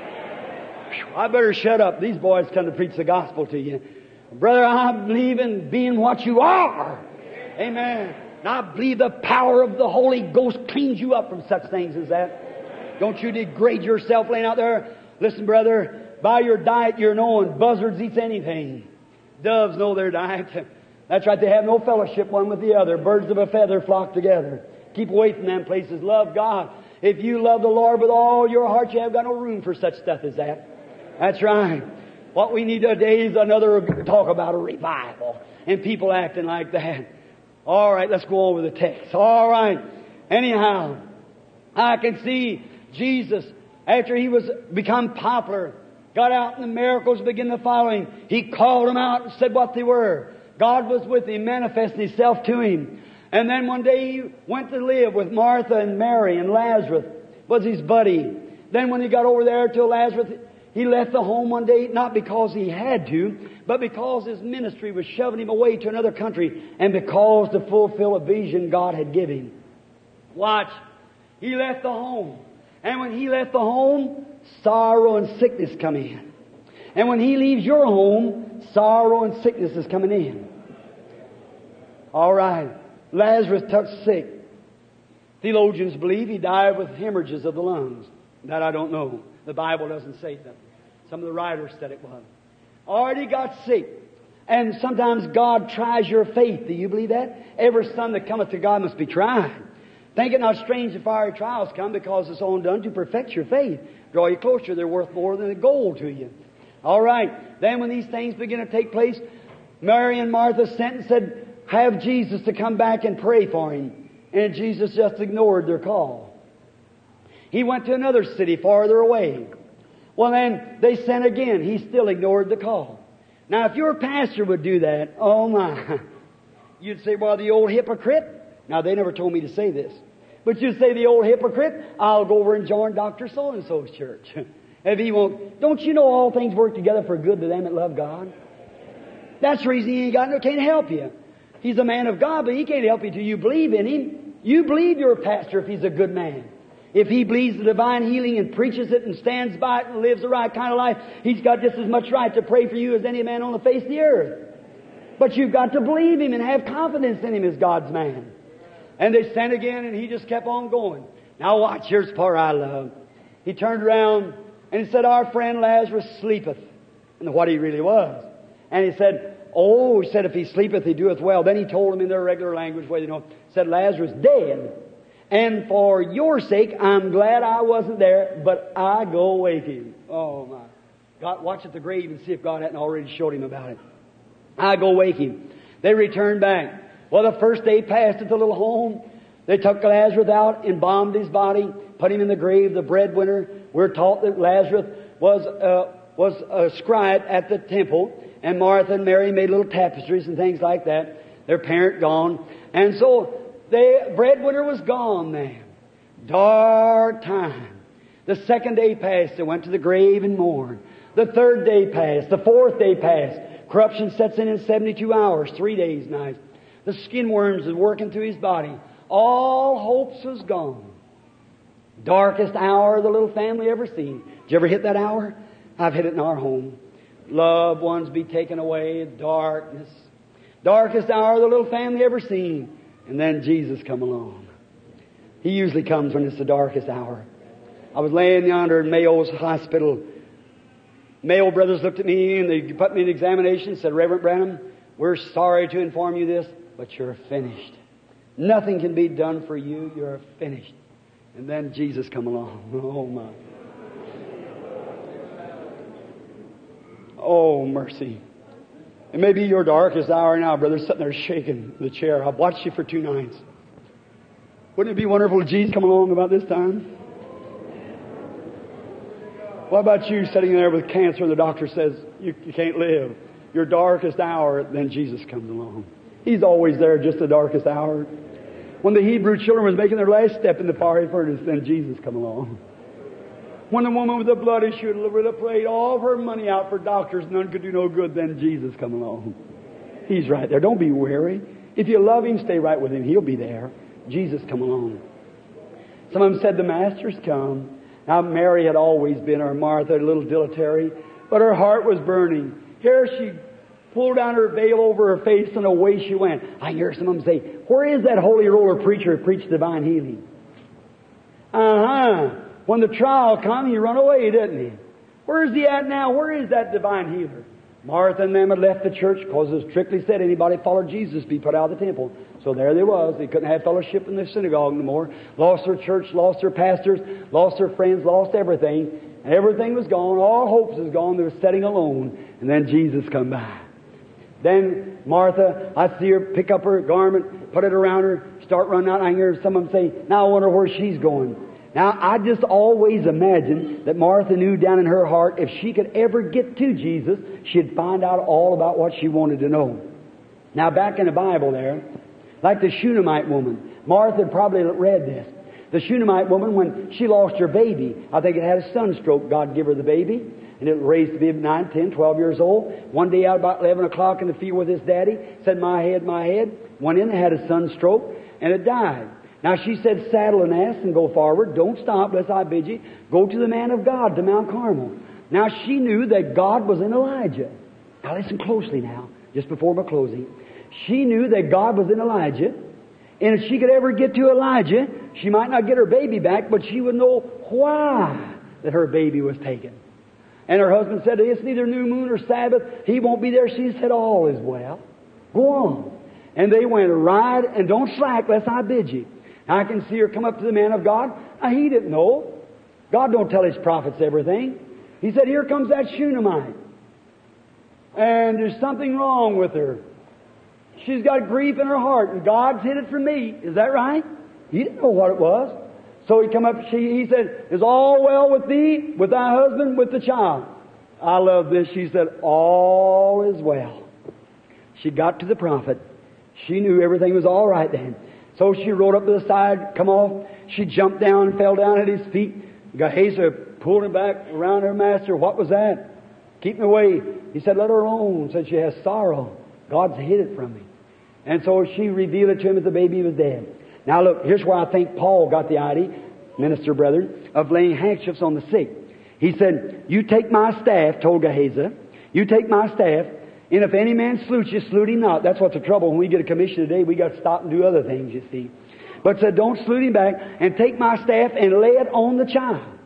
Whew, I better shut up. These boys come to preach the gospel to you. Brother, I believe in being what you are. Amen. And I believe the power of the Holy Ghost cleans you up from such things as that. Don't you degrade yourself laying out there. Listen, brother, by your diet you're known. Buzzards eats anything. Doves know their diet. That's right. They have no fellowship one with the other. Birds of a feather flock together. Keep away from them places. Love God. If you love the Lord with all your heart, you have got no room for such stuff as that. That's right. What we need today is another talk about a revival and people acting like that. All right, let's go on with the text. All right. Anyhow, I can see Jesus, after he was become popular, got out and the miracles began to follow him. He called them out and said what they were. God was with him, manifesting himself to him. And then one day he went to live with Martha and Mary, and Lazarus was his buddy. Then when he got over there to Lazarus, he left the home one day, not because he had to, but because his ministry was shoving him away to another country, and because to fulfill a vision God had given him. Watch. He left the home. And when he left the home, sorrow and sickness come in. And when he leaves your home, sorrow and sickness is coming in. All right. Lazarus took sick. Theologians believe he died with hemorrhages of the lungs. That I don't know. The Bible doesn't say that. Some of the writers said it was. Already got sick. And sometimes God tries your faith. Do you believe that? Every son that cometh to God must be tried. Think it not strange if fiery trials come, because it's all done to perfect your faith. Draw you closer. They're worth more than the gold to you. All right. Then when these things begin to take place, Mary and Martha sent and said, have Jesus to come back and pray for him. And Jesus just ignored their call. He went to another city farther away. Well, then they sent again. He still ignored the call. Now, if your pastor would do that, oh my, you'd say, well, the old hypocrite. Now, they never told me to say this. But you'd say, the old hypocrite, I'll go over and join Doctor So-and-so's church. If he won't, don't you know all things work together for good to them that love God? That's the reason he ain't got no, can't help you. He's a man of God, but he can't help you till you believe in him. You believe your pastor if he's a good man. If he believes the divine healing and preaches it and stands by it and lives the right kind of life, he's got just as much right to pray for you as any man on the face of the earth. But you've got to believe him and have confidence in him as God's man. And they sent again, and he just kept on going. Now watch, here's the part I love. He turned around And he said, our friend Lazarus sleepeth. And what he really was. And he said, oh, he said, if he sleepeth, he doeth well. Then he told him in their regular language, where you know, said, Lazarus dead. And for your sake, I'm glad I wasn't there, but I go wake him. Oh, my. God, watch at the grave and see if God hadn't already showed him about it. I go wake him. They returned back. Well, the first day passed at the little home. They took Lazarus out, embalmed his body, put him in the grave. The breadwinner, we're taught that Lazarus was uh, was a scribe at the temple, and Martha and Mary made little tapestries and things like that. Their parent gone. And so the breadwinner was gone then. Dark time. The second day passed. They went to the grave and mourned. The third day passed. The fourth day passed. Corruption sets in in seventy-two hours, three days nights. The skin worms is working through his body. All hopes was gone. Darkest hour the little family ever seen. Did you ever hit that hour? I've hit it in our home. Loved ones be taken away. Darkness. Darkest hour the little family ever seen. And then Jesus come along. He usually comes when it's the darkest hour. I was laying yonder in Mayo's hospital. Mayo brothers looked at me and they put me in examination and said, Reverend Branham, we're sorry to inform you this, but you're finished. Nothing can be done for you. You're finished. And then Jesus come along. Oh, my. Oh, mercy. It may be your darkest hour now, brother, sitting there shaking the chair. I've watched you for two nights. Wouldn't it be wonderful if Jesus come along about this time? What about you sitting there with cancer and the doctor says you, you can't live? Your darkest hour, then Jesus comes along. He's always there, just the darkest hour. When the Hebrew children was making their last step in the fiery furnace, then Jesus come along. When the woman with the blood issue would have played all of her money out for doctors, none could do no good, then Jesus come along. He's right there. Don't be weary. If you love Him, stay right with Him. He'll be there. Jesus come along. Some of them said, the Master's come. Now, Mary had always been, or Martha, a little dilatory, but her heart was burning. Here she pulled down her veil over her face and away she went. I hear some of them say, where is that holy roller preacher who preached divine healing? Uh-huh. When the trial come, he run away, didn't he? Where is he at now? Where is that divine healer? Martha and them had left the church because it was strictly said anybody followed Jesus be put out of the temple. So there they was. They couldn't have fellowship in the synagogue no more. Lost their church, lost their pastors, lost their friends, lost everything. And everything was gone. All hopes was gone. They were sitting alone. And then Jesus come by. Then Martha, I see her pick up her garment, put it around her, start running out. I hear some of them say, now I wonder where she's going. Now, I just always imagined that Martha knew down in her heart if she could ever get to Jesus, she'd find out all about what she wanted to know. Now, back in the Bible there, like the Shunammite woman, Martha had probably read this. The Shunammite woman, when she lost her baby, I think it had a sunstroke. God gave her the baby, and it raised to be nine, ten, twelve years old. One day out about eleven o'clock in the field with his daddy, said, my head, my head. Went in and had a sunstroke, and it died. Now she said, saddle an ass and go forward. Don't stop, lest I bid you. Go to the man of God, to Mount Carmel. Now she knew that God was in Elijah. Now listen closely now, just before my closing. She knew that God was in Elijah. And if she could ever get to Elijah, she might not get her baby back, but she would know why that her baby was taken. And her husband said, it's neither new moon or Sabbath. He won't be there. She said, all is well. Go on. And they went, ride and don't slack, lest I bid you. I can see her come up to the man of God. Now, he didn't know. God don't tell His prophets everything. He said, here comes that Shunammite. And there's something wrong with her. She's got grief in her heart, and God's hid it from me. Is that right? He didn't know what it was. So he come up, she, he said, is all well with thee, with thy husband, with the child? I love this. She said, all is well. She got to the prophet. She knew everything was all right then. So she rode up to the side, come off. She jumped down and fell down at his feet. Gehazi pulled him back around her master. What was that? Keep me away. He said, let her alone. Said she has sorrow. God's hid it from me. And so she revealed it to him that the baby was dead. Now look, here's where I think Paul got the idea, minister brethren, of laying handkerchiefs on the sick. He said, you take my staff, told Gehazi, you take my staff, and if any man salute you, salute him not. That's what's the trouble. When we get a commission today, we got to stop and do other things, you see. But said, don't salute him back, and take my staff and lay it on the child.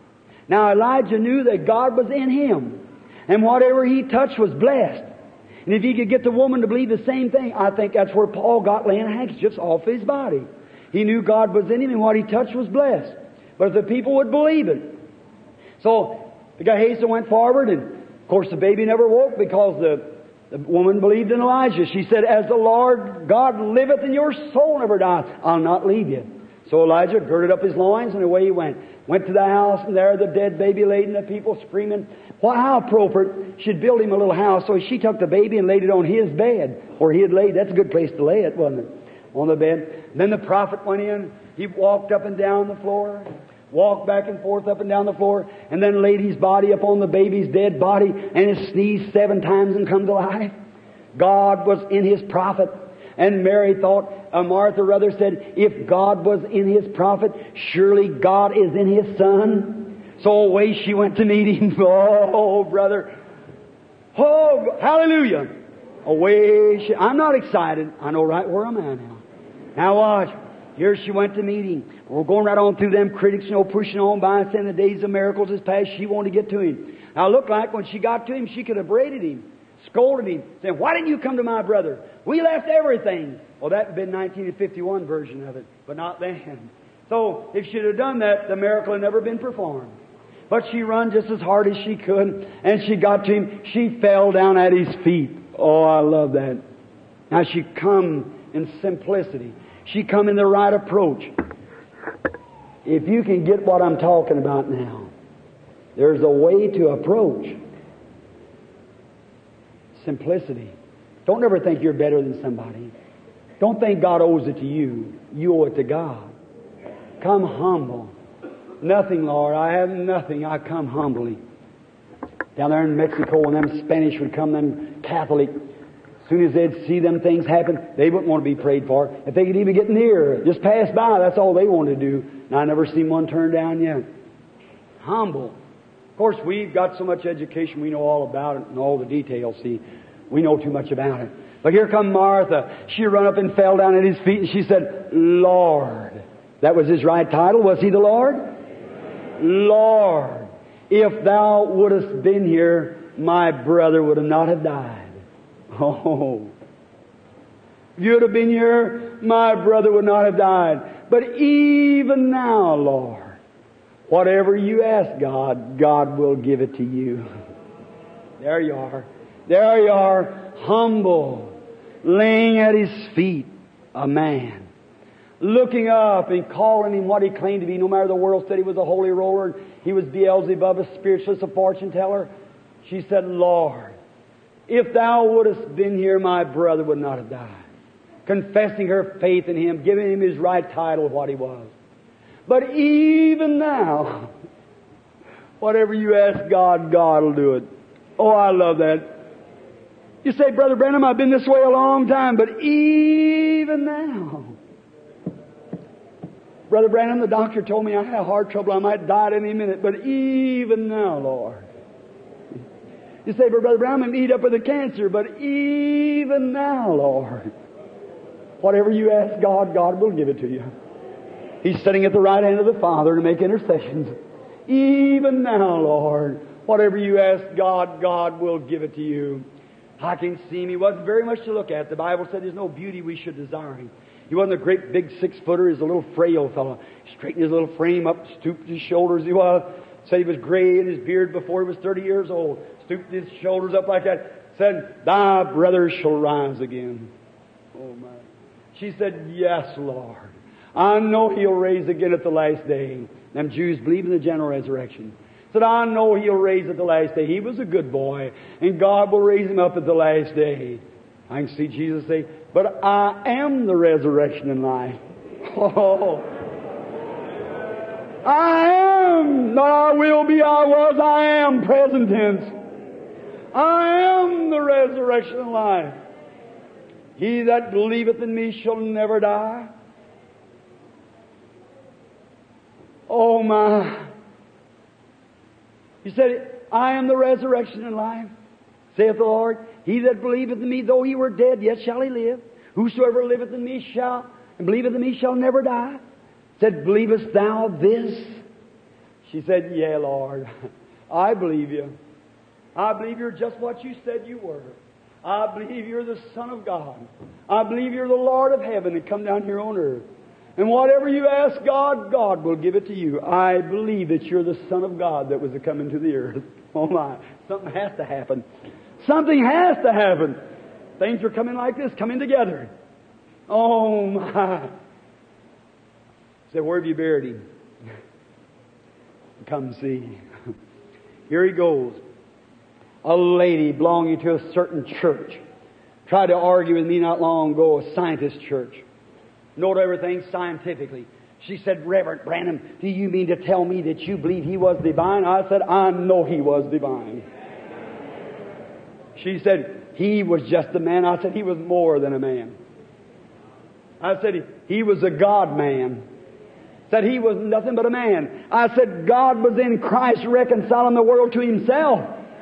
Now Elijah knew that God was in him, and whatever he touched was blessed. And if he could get the woman to believe the same thing, I think that's where Paul got laying handkerchiefs off his body. He knew God was in him, and what he touched was blessed. But if the people would believe it. So Gehazi went forward, and of course the baby never woke because the, the woman believed in Elijah. She said, "As the Lord God liveth and your soul never dies, I'll not leave you." So Elijah girded up his loins, and away he went. Went to the house, and there the dead baby laid, and the people screaming. Well, how appropriate. She'd build him a little house, so she took the baby and laid it on his bed, where he had laid. That's a good place to lay it, wasn't it? On the bed. Then the prophet went in. He walked up and down the floor, walked back and forth up and down the floor, and then laid his body upon the baby's dead body, and he sneezed seven times and come to life. God was in his prophet. And Mary thought, uh, Martha rather said, if God was in his prophet, surely God is in his son. So away she went to meet him. Oh, brother. Oh, hallelujah. Away she... I'm not excited. I know right where I'm at now. Now watch. Here she went to meet him. We're going right on through them critics, you know, pushing on by, saying the days of miracles is past. She wanted to get to him. Now it looked like when she got to him, she could have braided him, scolded him, saying, "Why didn't you come to my brother? We left everything." Well, that would have been nineteen fifty-one version of it, but not then. So if she'd have done that, the miracle had never been performed. But she run just as hard as she could, and she got to him. She fell down at his feet. Oh, I love that. Now she come in simplicity. She come in the right approach. If you can get what I'm talking about now, there's a way to approach. Simplicity. Don't ever think you're better than somebody. Don't think God owes it to you. You owe it to God. Come humble. Nothing, Lord. I have nothing. I come humbly. Down there in Mexico, when them Spanish would come, them Catholic, as soon as they'd see them things happen, they wouldn't want to be prayed for. If they could even get near, just pass by, that's all they wanted to do. And I never seen one turn down yet. Humble. Of course, we've got so much education, we know all about it and all the details. See, we know too much about it. But here come Martha. She run up and fell down at his feet, and she said, "Lord." That was his right title. Was he the Lord? "Lord, if thou wouldest been here, my brother would have not have died." Oh. If you would have been here, my brother would not have died. But even now, Lord, whatever you ask God, God will give it to you. There you are. There you are, humble, laying at his feet, a man, looking up and calling him what he claimed to be. No matter the world said he was a holy roller, he was Beelzebub, a spiritualist, a fortune teller. She said, "Lord, if thou wouldest been here, my brother would not have died." Confessing her faith in him, giving him his right title of what he was. But even now, whatever you ask God, God will do it. Oh, I love that. You say, "Brother Branham, I've been this way a long time," but even now. "Brother Branham, the doctor told me I had heart trouble, I might die at any minute, but even now, Lord." You say, "But Brother Branham, I'm eat up with a cancer, but even now, Lord." Whatever you ask God, God will give it to you. He's sitting at the right hand of the Father to make intercessions. Even now, Lord, whatever you ask God, God will give it to you. I can see him. He wasn't very much to look at. The Bible said there's no beauty we should desire him. He wasn't a great big six-footer. He was a little frail fellow. He straightened his little frame up, stooped his shoulders. He was, said he was gray in his beard before he was thirty years old. Stooped his shoulders up like that. Said, "Thy brother shall rise again." Oh, my. She said, "Yes, Lord. I know he'll raise again at the last day." Them Jews believe in the general resurrection. Said, "I know he'll raise at the last day. He was a good boy, and God will raise him up at the last day." I can see Jesus say, "But I am the resurrection and life." Oh, I am, not I will be, I was, I am, present tense. I am the resurrection and life. He that believeth in me shall never die. Oh my. He said, "I am the resurrection and life, saith the Lord. He that believeth in me, though he were dead, yet shall he live. Whosoever liveth in me shall, and believeth in me shall never die." Said, "Believest thou this?" She said, yeah, Lord, I believe you. I believe you're just what you said you were. I believe you're the Son of God. I believe you're the Lord of heaven and come down here on earth. And whatever you ask God, God will give it to you. I believe that you're the Son of God that was to come into the earth. Oh my, something has to happen. Something has to happen. Things are coming like this, coming together. Oh my. I said, where have you buried him? Come see. Here he goes. A lady belonging to a certain church tried to argue with me not long ago, a scientist church. Note everything scientifically. She said, Reverend Branham, do you mean to tell me that you believe he was divine? I said, I know he was divine. She said, he was just a man. I said, he was more than a man. I said, he was a God-man. Said he was nothing but a man. I said, God was in Christ reconciling the world to Himself.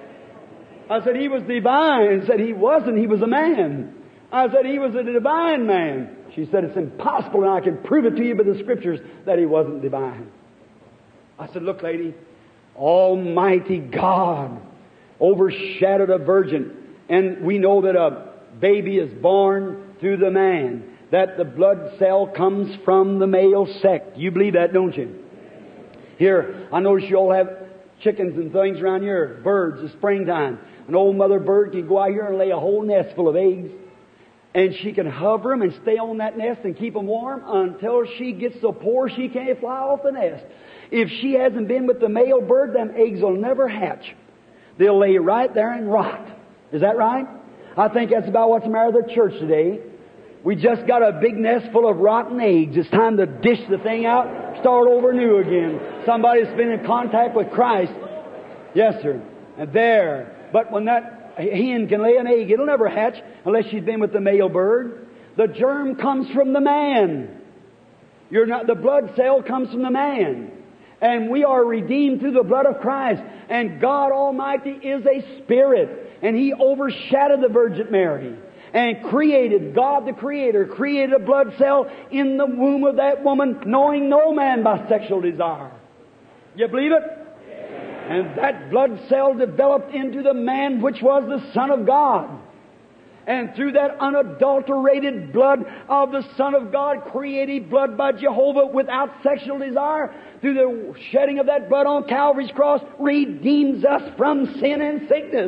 I said, He was divine. Said he wasn't. He was a man. I said, He was a divine man. She said, it's impossible, and I can prove it to you by the Scriptures that He wasn't divine. I said, look, lady, Almighty God overshadowed a virgin. And we know that a baby is born through the man, that the blood cell comes from the male sex. You believe that, don't you? Here, I notice you all have chickens and things around here, birds, it's springtime. An old mother bird can go out here and lay a whole nest full of eggs. And she can hover them and stay on that nest and keep them warm until she gets so poor she can't fly off the nest. If she hasn't been with the male bird, them eggs will never hatch. They'll lay right there and rot. Is that right? I think that's about what's the matter with the church today. We just got a big nest full of rotten eggs. It's time to dish the thing out, start over new again. Somebody's been in contact with Christ. Yes, sir. And there. But when that hen can lay an egg, it'll never hatch unless she's been with the male bird. The germ comes from the man. You're not, the blood cell comes from the man. And we are redeemed through the blood of Christ. And God Almighty is a Spirit. And He overshadowed the Virgin Mary. And created, God the Creator, created a blood cell in the womb of that woman, knowing no man by sexual desire. You believe it? And that blood cell developed into the man which was the Son of God. And through that unadulterated blood of the Son of God, created blood by Jehovah without sexual desire, through the shedding of that blood on Calvary's cross, redeems us from sin and sickness.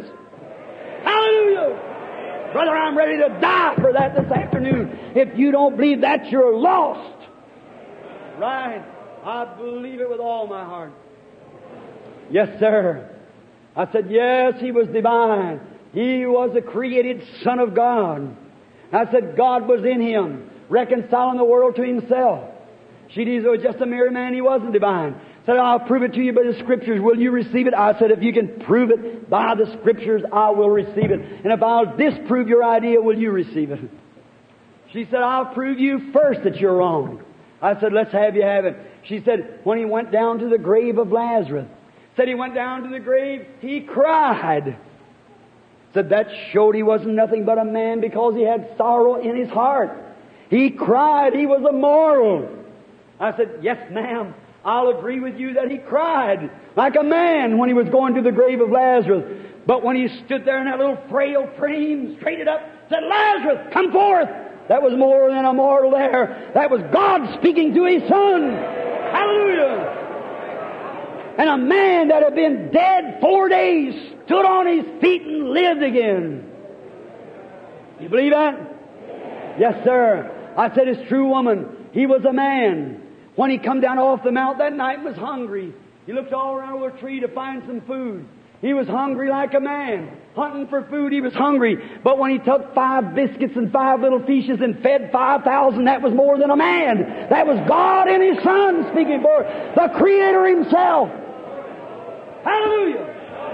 Hallelujah! Brother, I'm ready to die for that this afternoon. If you don't believe that, you're lost. Right. I believe it with all my heart. Yes, sir. I said, yes, He was divine. He was a created Son of God. I said, God was in Him, reconciling the world to Himself. She said, he was just a mere man. He wasn't divine. I said, I'll prove it to you by the Scriptures. Will you receive it? I said, if you can prove it by the Scriptures, I will receive it. And if I'll disprove your idea, will you receive it? She said, I'll prove you first that you're wrong. I said, let's have you have it. She said, when he went down to the grave of Lazarus, said he went down to the grave, he cried. Said that showed he wasn't nothing but a man because he had sorrow in his heart. He cried. He was immoral. I said, yes, ma'am. I'll agree with you that he cried like a man when he was going to the grave of Lazarus. But when he stood there in that little frail frame, straightened up, said, Lazarus, come forth. That was more than a mortal there. That was God speaking to His Son. Hallelujah. And a man that had been dead four days stood on his feet and lived again. You believe that? Yes, sir. I said, it's true, woman. He was a man. When he come down off the mount that night and was hungry, he looked all around a tree to find some food. He was hungry like a man. Hunting for food, he was hungry. But when he took five biscuits and five little fishes and fed five thousand, that was more than a man. That was God and His Son speaking for the Creator Himself. Hallelujah.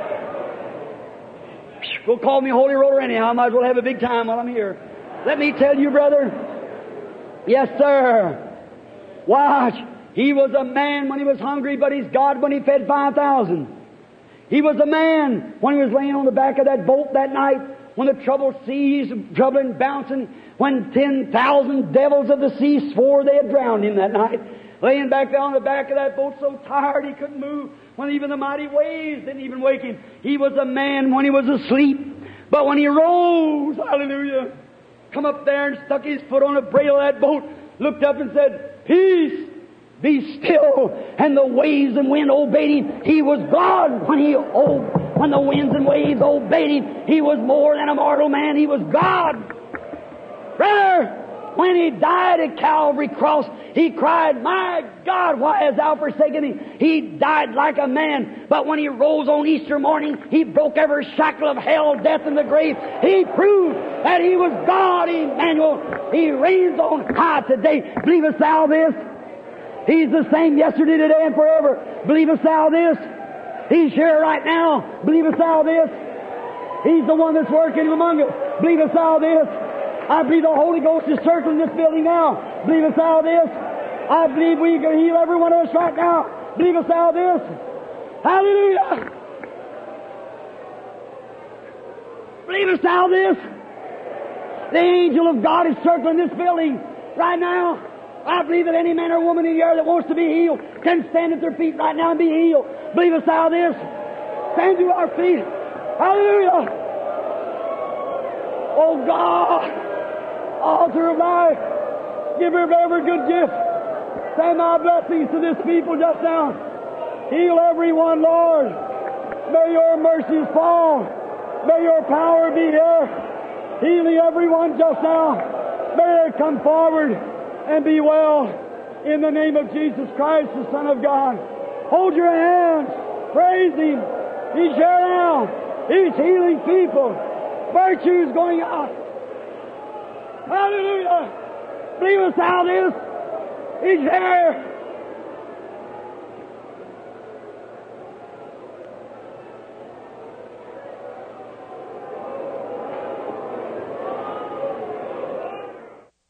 Go call me Holy Roller anyhow. I might as well have a big time while I'm here. Let me tell you, brother. Yes, sir. Watch. He was a man when he was hungry, but He's God when He fed five thousand. He was a man when he was laying on the back of that boat that night, when the troubled seas, troubling, bouncing, when ten thousand devils of the sea swore they had drowned him that night. laying back there on the back of that boat so tired he couldn't move, when even the mighty waves didn't even wake him. He was a man when he was asleep. But when he rose, hallelujah, come up there and stuck his foot on the brail of that boat, looked up and said, "Peace, be still." And the waves and wind obeyed him. He was God when he obeyed. When the winds and waves obeyed him, he was more than a mortal man. He was God. Brother, when he died at Calvary cross, he cried, "My God, why hast thou forsaken me?" He died like a man. But when he rose on Easter morning, he broke every shackle of hell, death, and the grave. He proved that he was God, Emmanuel. He reigns on high today. Believest thou this? He's the same yesterday, today, and forever. Believest thou this? He's here right now. Believest thou this? He's the one that's working among us. Believest thou this? I believe the Holy Ghost is circling this building now. Believest thou this? I believe we can heal every one of us right now. Believest thou this? Hallelujah! Believest thou this? The angel of God is circling this building right now. I believe that any man or woman in here that wants to be healed can stand at their feet right now and be healed. Believest thou this? Stand to our feet. Hallelujah! Oh God, author of life, give her every good gift. Send thy blessings to this people just now. Heal everyone, Lord. May your mercies fall. May your power be here. Healing everyone just now. May they come forward and be well in the name of Jesus Christ, the Son of God. Hold your hands. Praise Him. He's here now. He's healing people. Virtue's going out. Hallelujah. Believest thou this? He's here.